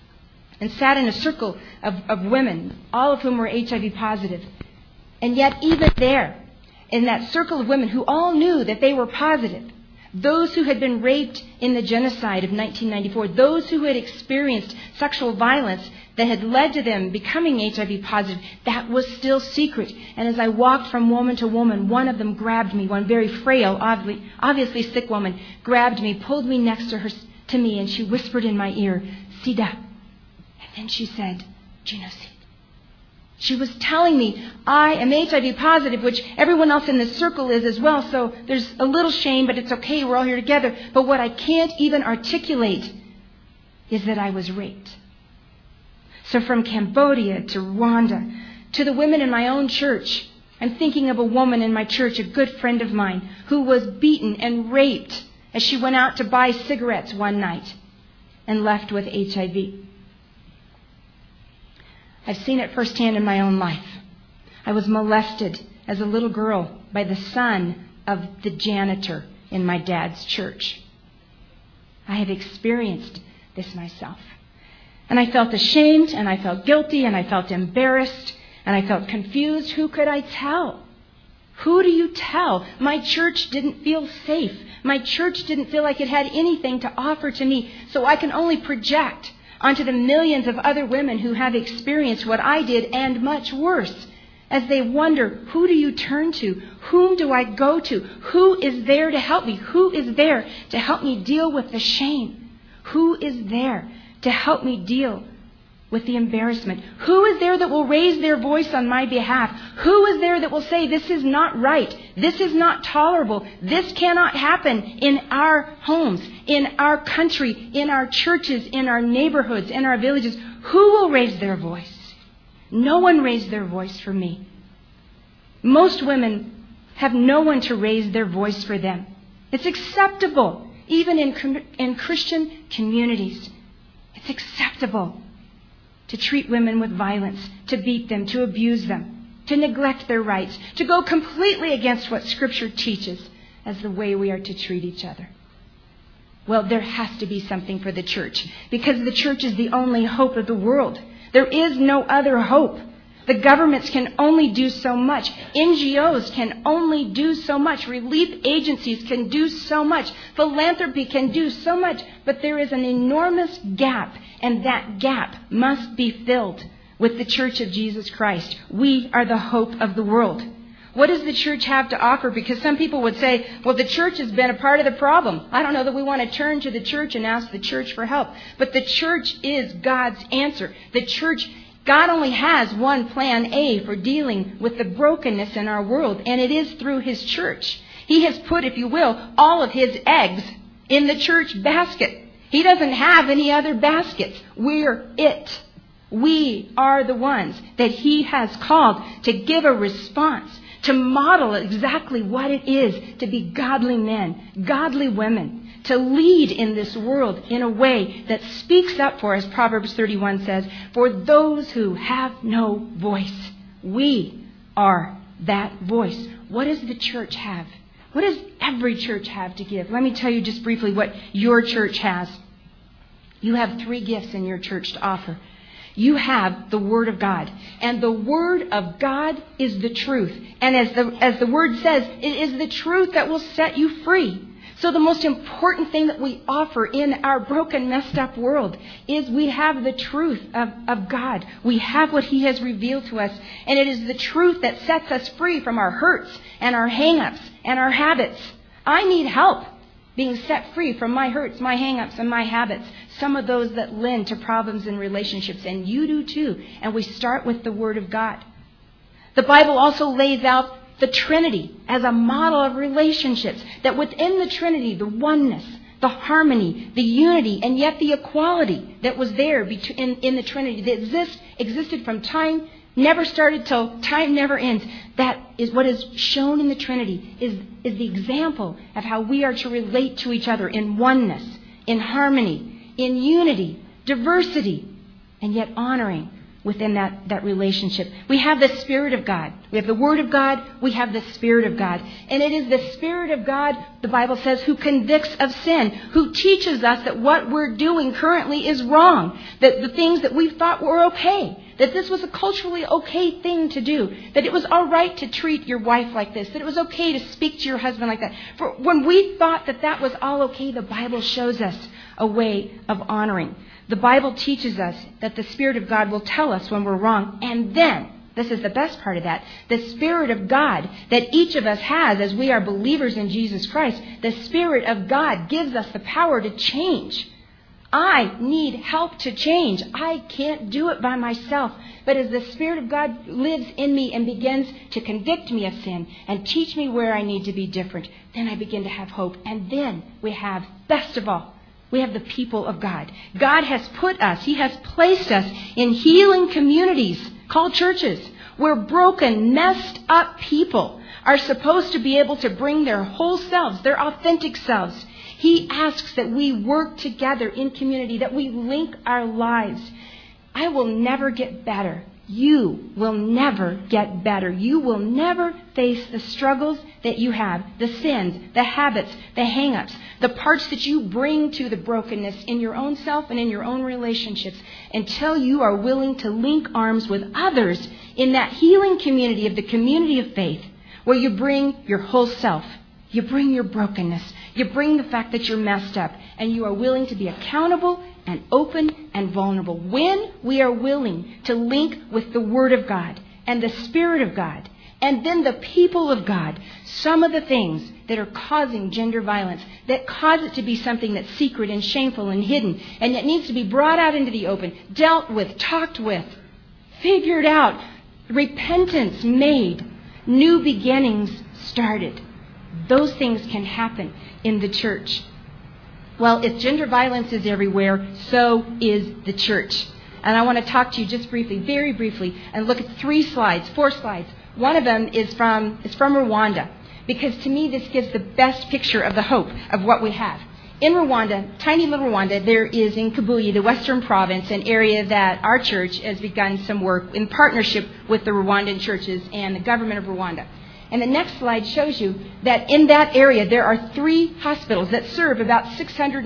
Speaker 6: and sat in a circle of women, all of whom were HIV positive. And yet even there, in that circle of women who all knew that they were positive, those who had been raped in the genocide of 1994, those who had experienced sexual violence that had led to them becoming HIV positive, that was still secret. And as I walked from woman to woman, one of them grabbed me, one very frail, obviously sick woman, grabbed me, pulled me next to me, and she whispered in my ear, Sida. And then she said, genocide. She was telling me, I am HIV positive, which everyone else in this circle is as well, so there's a little shame, but it's okay, we're all here together. But what I can't even articulate is that I was raped. So from Cambodia to Rwanda, to the women in my own church, I'm thinking of a woman in my church, a good friend of mine, who was beaten and raped as she went out to buy cigarettes one night and left with HIV. I've seen it firsthand in my own life. I was molested as a little girl by the son of the janitor in my dad's church. I have experienced this myself. And I felt ashamed, and I felt guilty, and I felt embarrassed, and I felt confused. Who could I tell? Who do you tell? My church didn't feel safe. My church didn't feel like it had anything to offer to me, so I can only project onto the millions of other women who have experienced what I did and much worse, as they wonder, who do you turn to? Whom do I go to? Who is there to help me? Who is there to help me deal with the shame? Who is there to help me deal with the embarrassment? Who is there that will raise their voice on my behalf? Who is there that will say, this is not right, this is not tolerable, this cannot happen in our homes, in our country, in our churches, in our neighborhoods, in our villages? Who will raise their voice? No one raised their voice for me. Most women have no one to raise their voice for them. It's acceptable, even in Christian communities. It's acceptable to treat women with violence, to beat them, to abuse them, to neglect their rights, to go completely against what Scripture teaches as the way we are to treat each other. Well, there has to be something for the church, because the church is the only hope of the world. There is no other hope. The governments can only do so much. NGOs can only do so much. Relief agencies can do so much. Philanthropy can do so much. But there is an enormous gap, and that gap must be filled with the Church of Jesus Christ. We are the hope of the world. What does the church have to offer? Because some people would say, well, the church has been a part of the problem. I don't know that we want to turn to the church and ask the church for help. But the church is God's answer. The church, God only has one plan A for dealing with the brokenness in our world, and it is through His church. He has put, if you will, all of His eggs in the church basket. He doesn't have any other baskets. We're it. We are the ones that He has called to give a response, to model exactly what it is to be godly men, godly women, to lead in this world in a way that speaks up for, as Proverbs 31 says, for those who have no voice. We are that voice. What does the church have? What does every church have to give? Let me tell you just briefly what your church has. You have 3 gifts in your church to offer. You have the Word of God. And the Word of God is the truth. And as the Word says, it is the truth that will set you free. So the most important thing that we offer in our broken, messed up world is we have the truth of God. We have what He has revealed to us. And it is the truth that sets us free from our hurts and our hang-ups and our habits. I need help being set free from my hurts, my hang-ups, and my habits. Some of those that lend to problems in relationships. And you do too. And we start with the Word of God. The Bible also lays out the Trinity as a model of relationships. That within the Trinity, the oneness, the harmony, the unity, and yet the equality that was there in the Trinity that existed from time, never started till time never ends. That is what is shown in the Trinity, is the example of how we are to relate to each other in oneness, in harmony, in unity, diversity, and yet honoring within that relationship. We have the Spirit of God. We have the Word of God. We have the Spirit of God. And it is the Spirit of God, the Bible says, who convicts of sin, who teaches us that what we're doing currently is wrong, that the things that we thought were okay, that this was a culturally okay thing to do, that it was all right to treat your wife like this, that it was okay to speak to your husband like that. For when we thought that was all okay, the Bible shows us a way of honoring. The Bible teaches us that the Spirit of God will tell us when we're wrong. And then, this is the best part of that, the Spirit of God that each of us has as we are believers in Jesus Christ, the Spirit of God gives us the power to change. I need help to change. I can't do it by myself. But as the Spirit of God lives in me and begins to convict me of sin and teach me where I need to be different, then I begin to have hope. And then we have, best of all, we have the people of God. God has put us, He has placed us in healing communities called churches, where broken, messed up people are supposed to be able to bring their whole selves, their authentic selves. He asks that we work together in community, that we link our lives. I will never get better. You will never get better. You will never face the struggles that you have, the sins, the habits, the hang-ups, the parts that you bring to the brokenness in your own self and in your own relationships, until you are willing to link arms with others in that healing community of the community of faith, where you bring your whole self. You bring your brokenness. You bring the fact that you're messed up, and you are willing to be accountable and open and vulnerable. When we are willing to link with the Word of God and the Spirit of God and then the people of God, some of the things that are causing gender violence, that cause it to be something that's secret and shameful and hidden, and that needs to be brought out into the open, dealt with, talked with, figured out, repentance made, new beginnings started. Those things can happen in the church. Well, if gender violence is everywhere, so is the church. And I want to talk to you just briefly, very briefly, and look at 4 slides. One of them is from Rwanda, because to me this gives the best picture of the hope of what we have. In Rwanda, tiny little Rwanda, there is in Kibuye, the western province, an area that our church has begun some work in partnership with the Rwandan churches and the government of Rwanda. And the next slide shows you that in that area there are 3 hospitals that serve about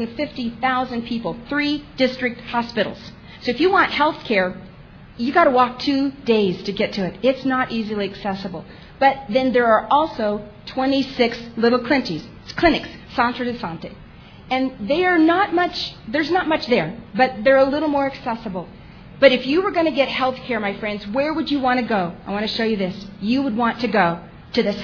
Speaker 6: 650,000 people, 3 district hospitals. So if you want health care, you got to walk 2 days to get to it. It's not easily accessible. But then there are also 26 little clinics, centre de santé. And there's not much there, but they're a little more accessible. But if you were going to get health care, my friends, where would you want to go? I want to show you this. You would want to go to the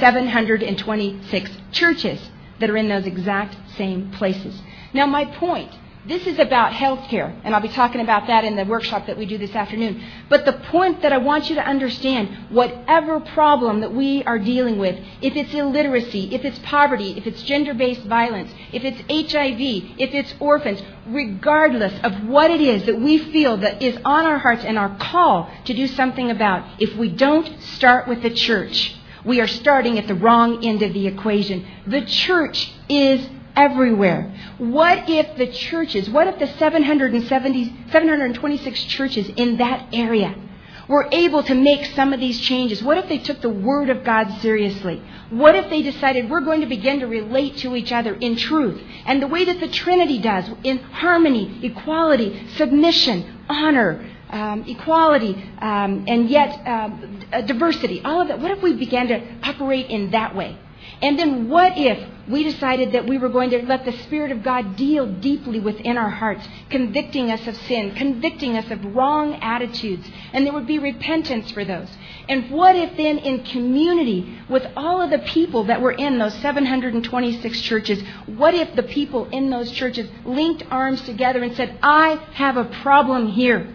Speaker 6: 726 churches that are in those exact same places. Now, my point, this is about health care, and I'll be talking about that in the workshop that we do this afternoon. But the point that I want you to understand, whatever problem that we are dealing with, if it's illiteracy, if it's poverty, if it's gender-based violence, if it's HIV, if it's orphans, regardless of what it is that we feel that is on our hearts and our call to do something about, if we don't start with the church, we are starting at the wrong end of the equation. The church is everywhere. What if the churches, what if the 726 churches in that area were able to make some of these changes? What if they took the Word of God seriously? What if they decided we're going to begin to relate to each other in truth and the way that the Trinity does, in harmony, equality, submission, honor, equality, and yet diversity, all of that? What if we began to operate in that way? And then what if we decided that we were going to let the Spirit of God deal deeply within our hearts, convicting us of sin, convicting us of wrong attitudes, and there would be repentance for those? And what if then in community with all of the people that were in those 726 churches, what if the people in those churches linked arms together and said, I have a problem here.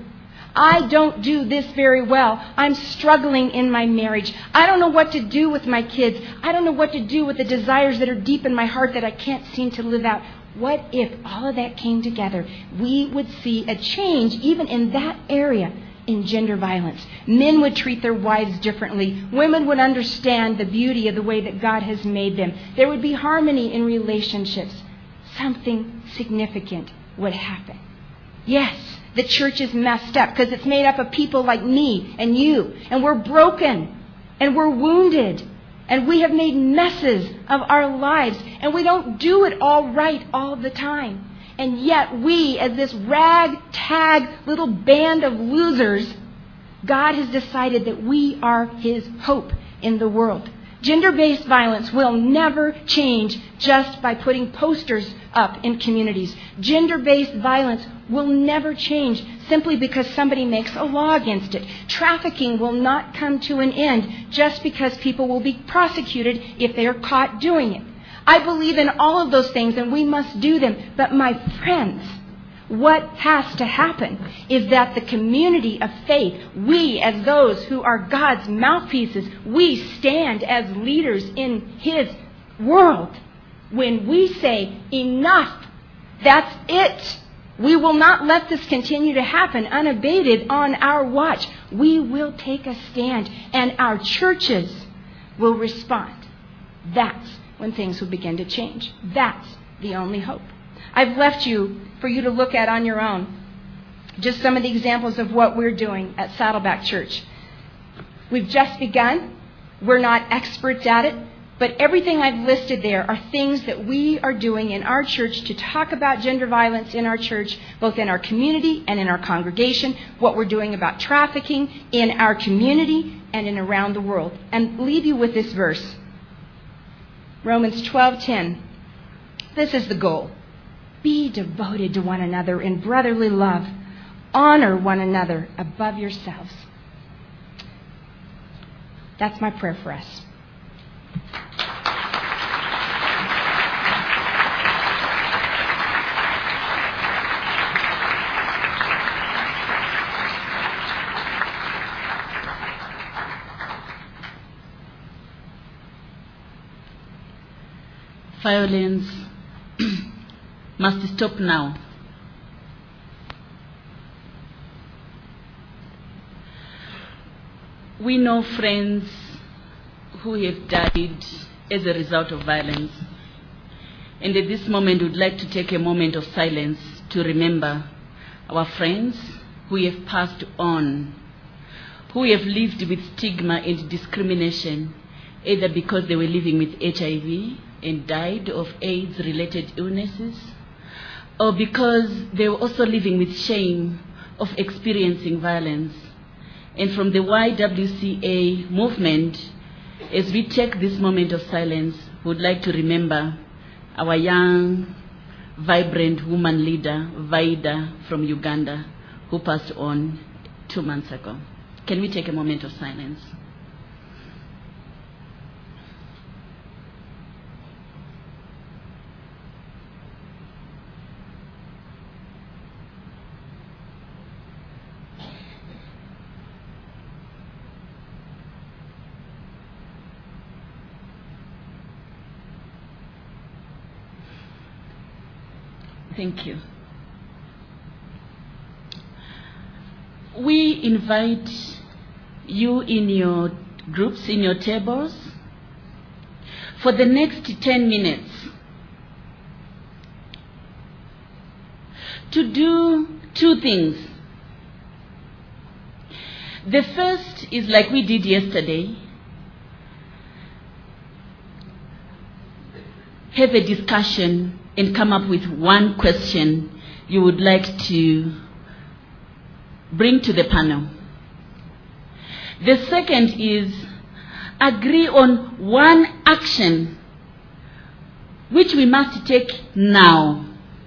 Speaker 6: I don't do this very well. I'm struggling in my marriage. I don't know what to do with my kids. I don't know what to do with the desires that are deep in my heart that I can't seem to live out. What if all of that came together? We would see a change even in that area in gender violence. Men would treat their wives differently. Women would understand the beauty of the way that God has made them. There would be harmony in relationships. Something significant would happen. Yes, the church is messed up because it's made up of people like me and you. And we're broken. And we're wounded. And we have made messes of our lives. And we don't do it all right all the time. And yet we, as this ragtag little band of losers, God has decided that we are His hope in the world. Gender-based violence will never change just by putting posters up in communities. Gender-based violence will never change simply because somebody makes a law against it. Trafficking will not come to an end just because people will be prosecuted if they are caught doing it. I believe in all of those things and we must do them. But my friends, what has to happen is that the community of faith, we as those who are God's mouthpieces, we stand as leaders in His world. When we say, enough, that's it. We will not let this continue to happen unabated on our watch. We will take a stand and our churches will respond. That's when things will begin to change. That's the only hope. I've left you for you to look at on your own. Just some of the examples of what we're doing at Saddleback Church. We've just begun. We're not experts at it. But everything I've listed there are things that we are doing in our church to talk about gender violence in our church, both in our community and in our congregation, what we're doing about trafficking in our community and in around the world. And leave you with this verse. Romans 12:10. This is the goal. Be devoted to one another in brotherly love. Honor one another above yourselves. That's my prayer for us.
Speaker 2: Violence must stop now. We know friends who have died as a result of violence. And at this moment, we'd like to take a moment of silence to remember our friends who have passed on, who have lived with stigma and discrimination, either because they were living with HIV and died of AIDS-related illnesses, or because they were also living with shame of experiencing violence. And from the YWCA movement, as we take this moment of silence, we would like to remember our young, vibrant woman leader, Vaida from Uganda, who passed on 2 months ago. Can we take a moment of silence? Thank you. We invite you in your groups, in your tables, for the next 10 minutes to do two things. The first is like we did yesterday. Have a discussion and come up with one question you would like to bring to the panel. The second is agree on one action which we must take now.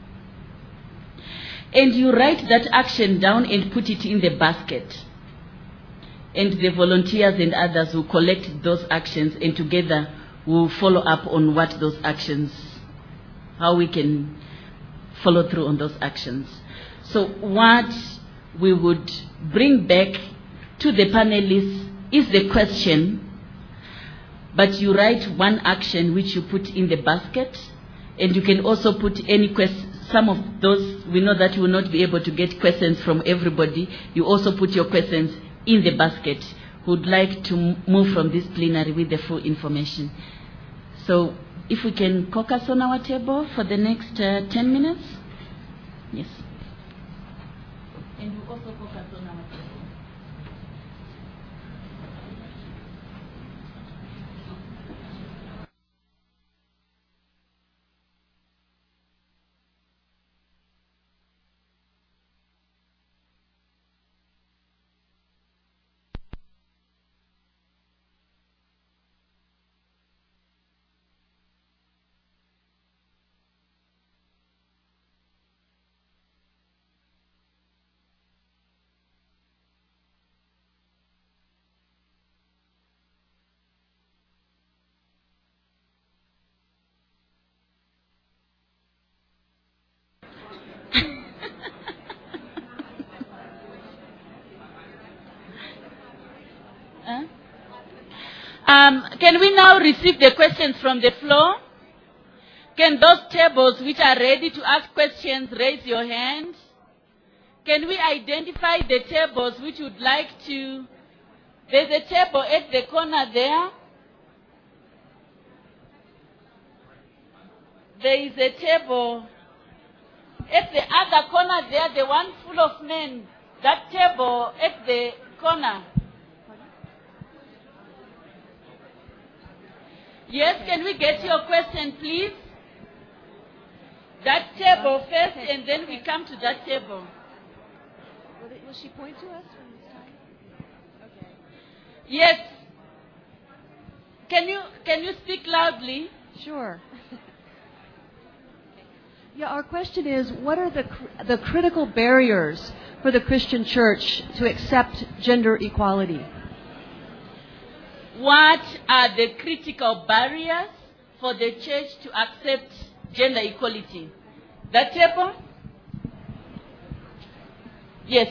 Speaker 2: And you write that action down and put it in the basket. And the volunteers and others will collect those actions, and together we'll follow up on what those actions, how we can follow through on those actions. So what we would bring back to the panelists is the question, but you write one action which you put in the basket, and you can also put any question. Some of those, we know that you will not be able to get questions from everybody. You also put your questions in the basket. Would like to move from this plenary with the full information. So if we can caucus on our table for the next 10 minutes. Yes. And we also caucus on our table. Can we now receive the questions from the floor? Can those tables which are ready to ask questions raise your hand? Can we identify the tables which would like to? There's a table at the corner there. There is a table at the other corner there, the one full of men. That table at the corner. Yes, can we get your question, please? That table first, and then we come to that table.
Speaker 7: Will she point to us from this time? Okay.
Speaker 2: Yes. Can you speak loudly?
Speaker 7: Sure. Yeah, our question is, what are the critical barriers for the Christian church to accept gender equality?
Speaker 2: What are the critical barriers for the church to accept gender equality? That table? Yes.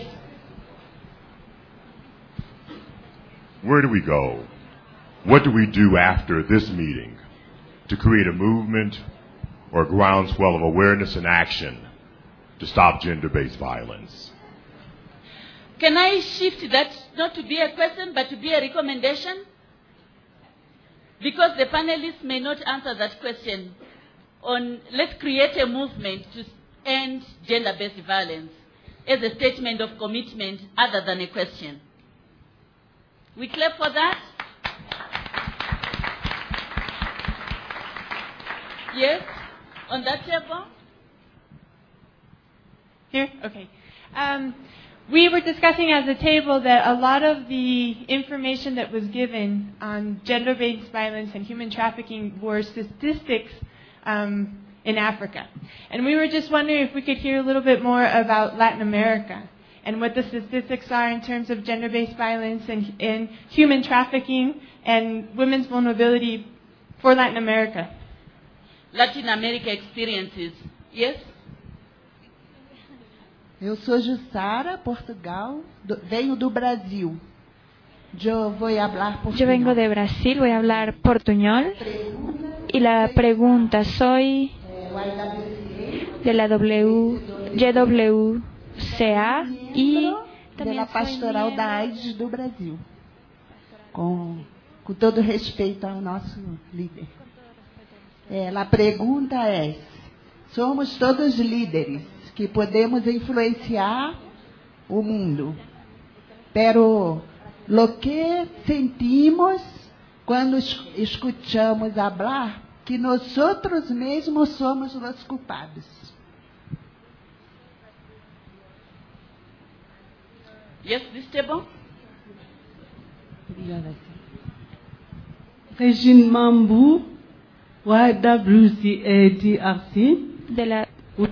Speaker 8: Where do we go? What do we do after this meeting to create a movement or a groundswell of awareness and action to stop gender-based violence?
Speaker 2: Can I shift that not to be a question but to be a recommendation? Because the panelists may not answer that question on let's create a movement to end gender-based violence as a statement of commitment other than a question. We clap for that? Yes? On that table?
Speaker 9: Here? Okay. We were discussing at the table that a lot of the information that was given on gender-based violence and human trafficking were statistics in Africa. And we were just wondering if we could hear a little bit more about Latin America and what the statistics are in terms of gender-based violence and human trafficking and women's vulnerability for Latin America.
Speaker 2: Latin America experiences. Yes?
Speaker 10: Eu sou Jussara, Portugal, venho do Brasil. Yo voy a hablar portuñol.
Speaker 11: Yo vengo de Brasil, voy a hablar portuñol. Y la pregunta, soy de la YWCA y
Speaker 10: también da Pastoral da AIDS do Brasil. Com todo respeito ao nosso líder. A pergunta é: somos todos líderes que podemos influenciar o mundo, pero lo que sentimos quando escutamos falar que nós mesmos somos os culpados.
Speaker 2: Yes, this table.
Speaker 12: Régine Mambou, YWCA-DRC.
Speaker 11: De la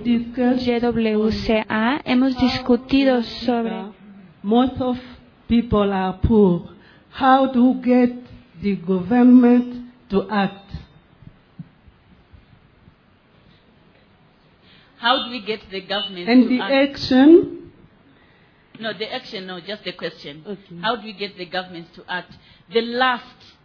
Speaker 11: YWCA hemos discutido sobre
Speaker 12: most of people are poor. How to get the government to act?
Speaker 2: How do we get the government
Speaker 12: And
Speaker 2: to
Speaker 12: the
Speaker 2: act?
Speaker 12: action?
Speaker 2: No, the action, no, just the question.
Speaker 12: Okay.
Speaker 2: How do we get the government to act? The last.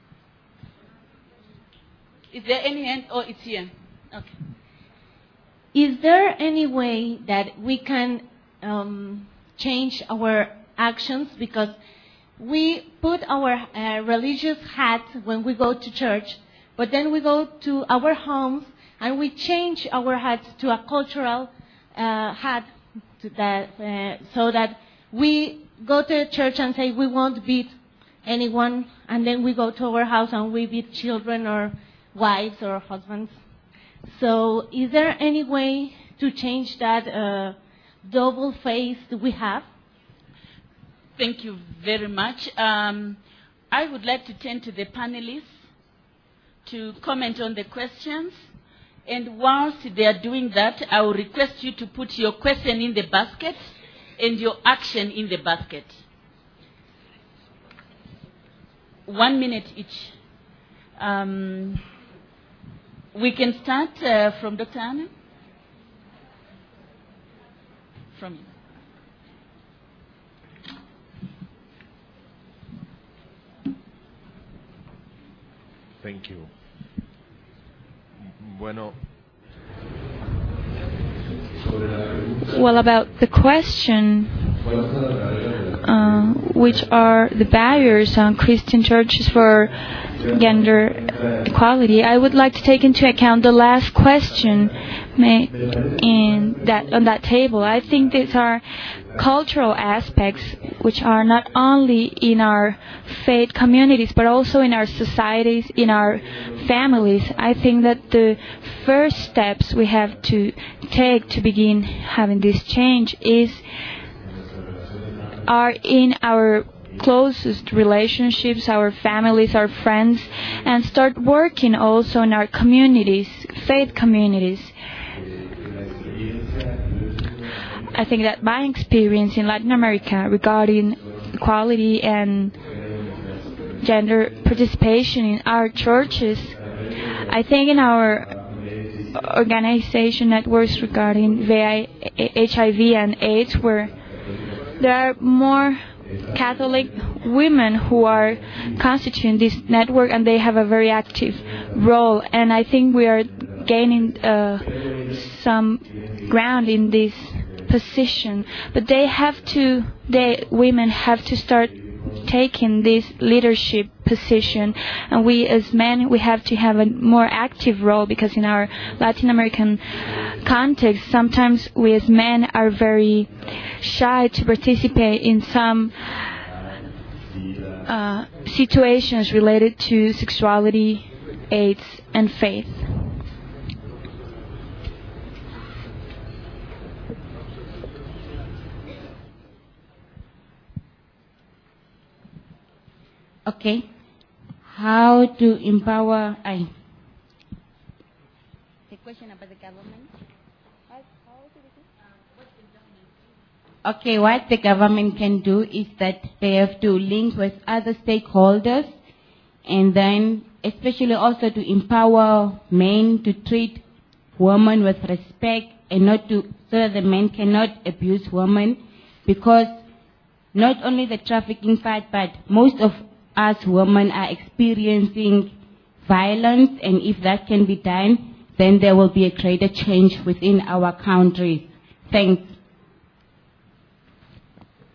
Speaker 2: Is there any hand? Oh, it's here. Okay.
Speaker 13: Is there any way that we can change our actions? Because we put our religious hat when we go to church, but then we go to our homes and we change our hats to a cultural hat so that we go to church and say we won't beat anyone, and then we go to our house and we beat children or wives or husbands. So is there any way to change that double face that we have?
Speaker 2: Thank you very much. I would like to turn to the panelists to comment on the questions. And whilst they are doing that, I will request you to put your question in the basket and your action in the basket. 1 minute each. We can start from Dr. Anna. From you.
Speaker 14: Thank you. Bueno.
Speaker 11: Well, about the question, which are the barriers on Christian churches for gender equality, I would like to take into account the last question on that table. I think these are cultural aspects which are not only in our faith communities but also in our societies, in our families. I think that the first steps we have to take to begin having this change are in our closest relationships, our families, our friends, and start working also in our communities, faith communities. I think that my experience in Latin America regarding equality and gender participation in our churches, I think in our organization networks regarding HIV and AIDS, where there are more Catholic women who are constituting this network, and they have a very active role. And I think we are gaining some ground in this position. But women have to start taking this leadership position, and we as men, we have to have a more active role, because in our Latin American context, sometimes we as men are very shy to participate in some situations related to sexuality, AIDS, and faith.
Speaker 4: Okay. How to empower... The question about the government? Okay, what the government can do is that they have to link with other stakeholders, and then especially also to empower men to treat women with respect, and so that the men cannot abuse women, because not only the trafficking part, but most of us women are experiencing violence, and if that can be done, then there will be a greater change within our countries. Thanks.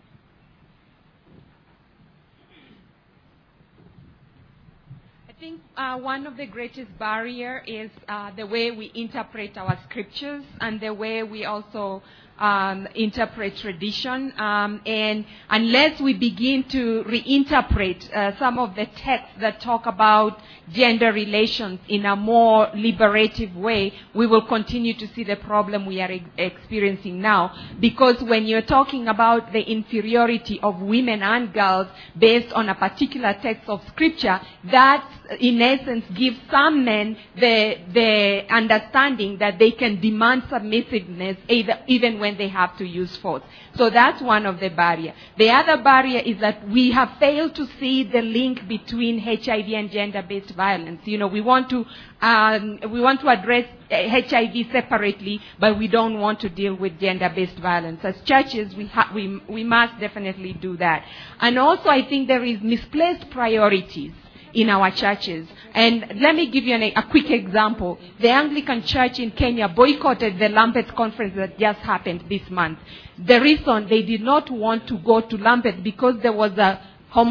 Speaker 6: I think
Speaker 3: one of the greatest barriers is the way we interpret our scriptures and the way we also interpret tradition. And unless we begin to reinterpret some of the texts that talk about gender relations in a more liberative way, we will continue to see the problem we are experiencing now. Because when you're talking about the inferiority of women and girls based on a particular text of scripture, that in essence gives some men the understanding that they can demand submissiveness even when they have to use force. So that's one of the barriers. The other barrier is that we have failed to see the link between HIV and gender-based violence. You know, we want to address HIV separately, but we don't want to deal with gender-based violence. As churches, we must definitely do that. And also, I think there is misplaced priorities in our churches. And let me give you a quick example. The Anglican Church in Kenya boycotted the Lampet conference that just happened this month. The reason they did not want to go to Lampet because there was a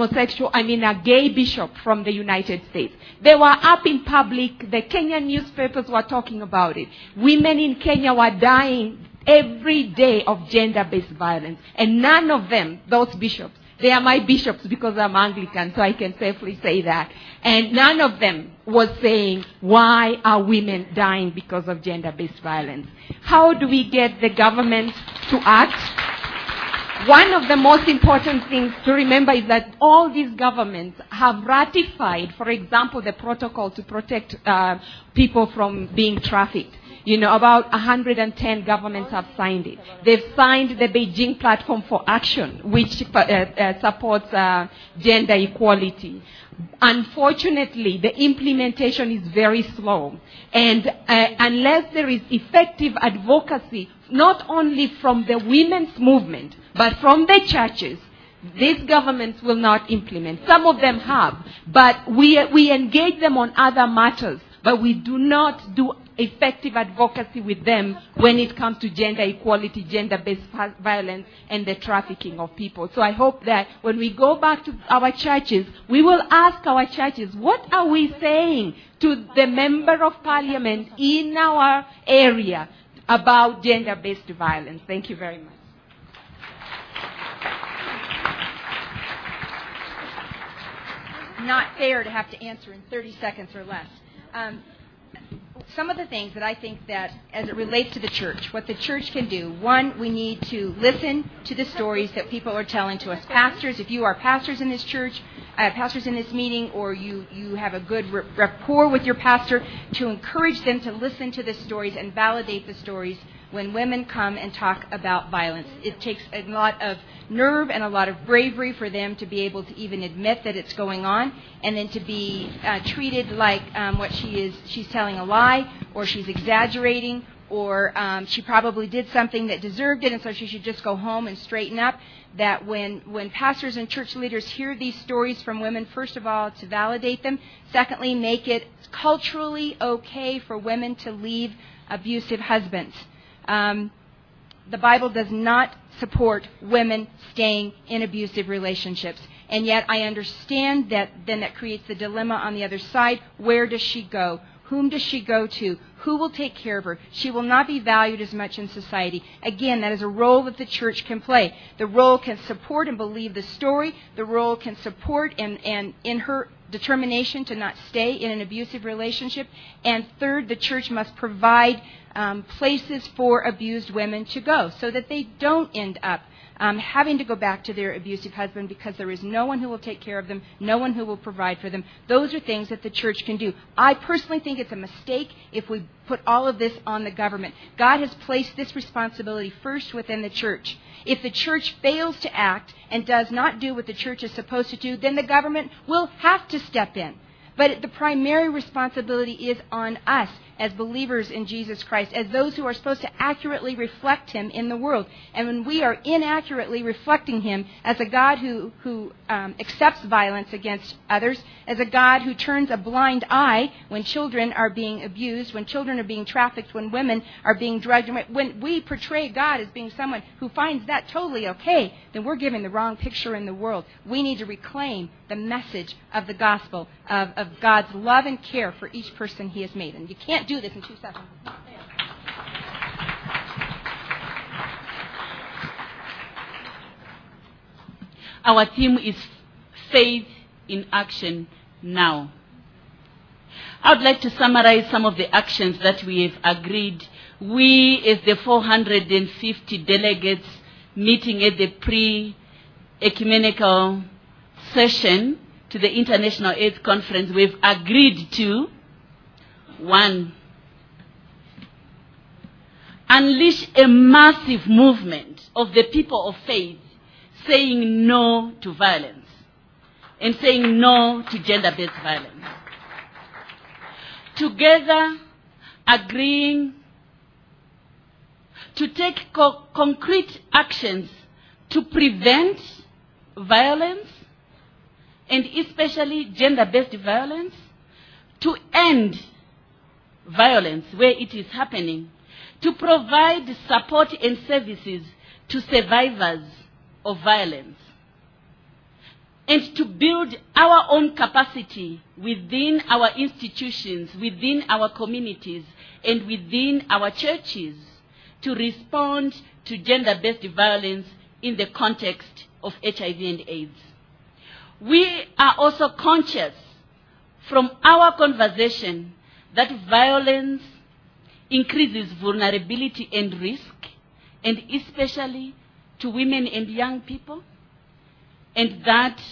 Speaker 3: gay bishop from the United States. They were up in public. The Kenyan newspapers were talking about it. Women in Kenya were dying every day of gender-based violence. And none of them, those bishops, they are my bishops because I'm Anglican, so I can safely say that. And none of them was saying, why are women dying because of gender-based violence? How do we get the government to act? One of the most important things to remember is that all these governments have ratified, for example, the protocol to protect people from being trafficked. You know, about 110 governments have signed it. They've signed the Beijing Platform for Action, which supports gender equality. Unfortunately, the implementation is very slow. And unless there is effective advocacy, not only from the women's movement, but from the churches, these governments will not implement. Some of them have, but we engage them on other matters, but we do not do effective advocacy with them when it comes to gender equality, gender-based violence, and the trafficking of people. So I hope that when we go back to our churches, we will ask our churches, what are we saying to the member of parliament in our area about gender-based violence? Thank you very much.
Speaker 6: Not fair to have to answer in 30 seconds or less. Some of the things that I think that, as it relates to the church, what the church can do, one, we need to listen to the stories that people are telling to us. Pastors, if you are pastors in this church, pastors in this meeting, or you have a good rapport with your pastor, to encourage them to listen to the stories and validate the stories when women come and talk about violence. It takes a lot of nerve and a lot of bravery for them to be able to even admit that it's going on, and then to be treated like she's telling a lie, or she's exaggerating, or she probably did something that deserved it, and so she should just go home and straighten up. That when pastors and church leaders hear these stories from women, first of all, to validate them. Secondly, make it culturally okay for women to leave abusive husbands. The Bible does not support women staying in abusive relationships. And yet I understand that then that creates the dilemma on the other side. Where does she go? Whom does she go to? Who will take care of her? She will not be valued as much in society. Again, that is a role that the church can play. The role can support and believe the story. The role can support and in her determination to not stay in an abusive relationship. And third, the church must provide places for abused women to go so that they don't end up having to go back to their abusive husband because there is no one who will take care of them, no one who will provide for them. Those are things that the church can do. I personally think it's a mistake if we put all of this on the government. God has placed this responsibility first within the church. If the church fails to act and does not do what the church is supposed to do, then the government will have to step in. But the primary responsibility is on us. as believers in Jesus Christ, as those who are supposed to accurately reflect Him in the world. And when we are inaccurately reflecting Him as a God who accepts violence against others, as a God who turns a blind eye when children are being abused, when children are being trafficked, when women are being drugged, when we portray God as being someone who finds that totally okay, then we're giving the wrong picture in the world. We need to reclaim the message of the gospel, of God's love and care for each person He has made. And you can't do this in 2 seconds.
Speaker 2: Our theme is faith in action now. I would like to summarize some of the actions that we have agreed. We, as the 450 delegates meeting at the pre-ecumenical session to the International AIDS Conference, we've agreed to: 1, unleash a massive movement of the people of faith saying no to violence and saying no to gender-based violence. Together, agreeing to take concrete actions to prevent violence, and especially gender-based violence, to end violence where it is happening, to provide support and services to survivors of violence, and to build our own capacity within our institutions, within our communities, and within our churches to respond to gender-based violence in the context of HIV and AIDS. We are also conscious from our conversation that violence increases vulnerability and risk, and especially to women and young people, and that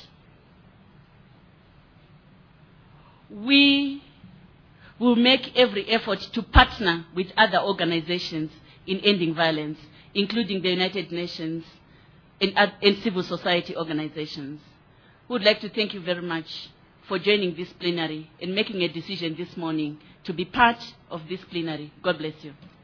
Speaker 2: we will make every effort to partner with other organizations in ending violence, including the United Nations and civil society organizations. We would like to thank you very much for joining this plenary and making a decision this morning to be part of this plenary. God bless you.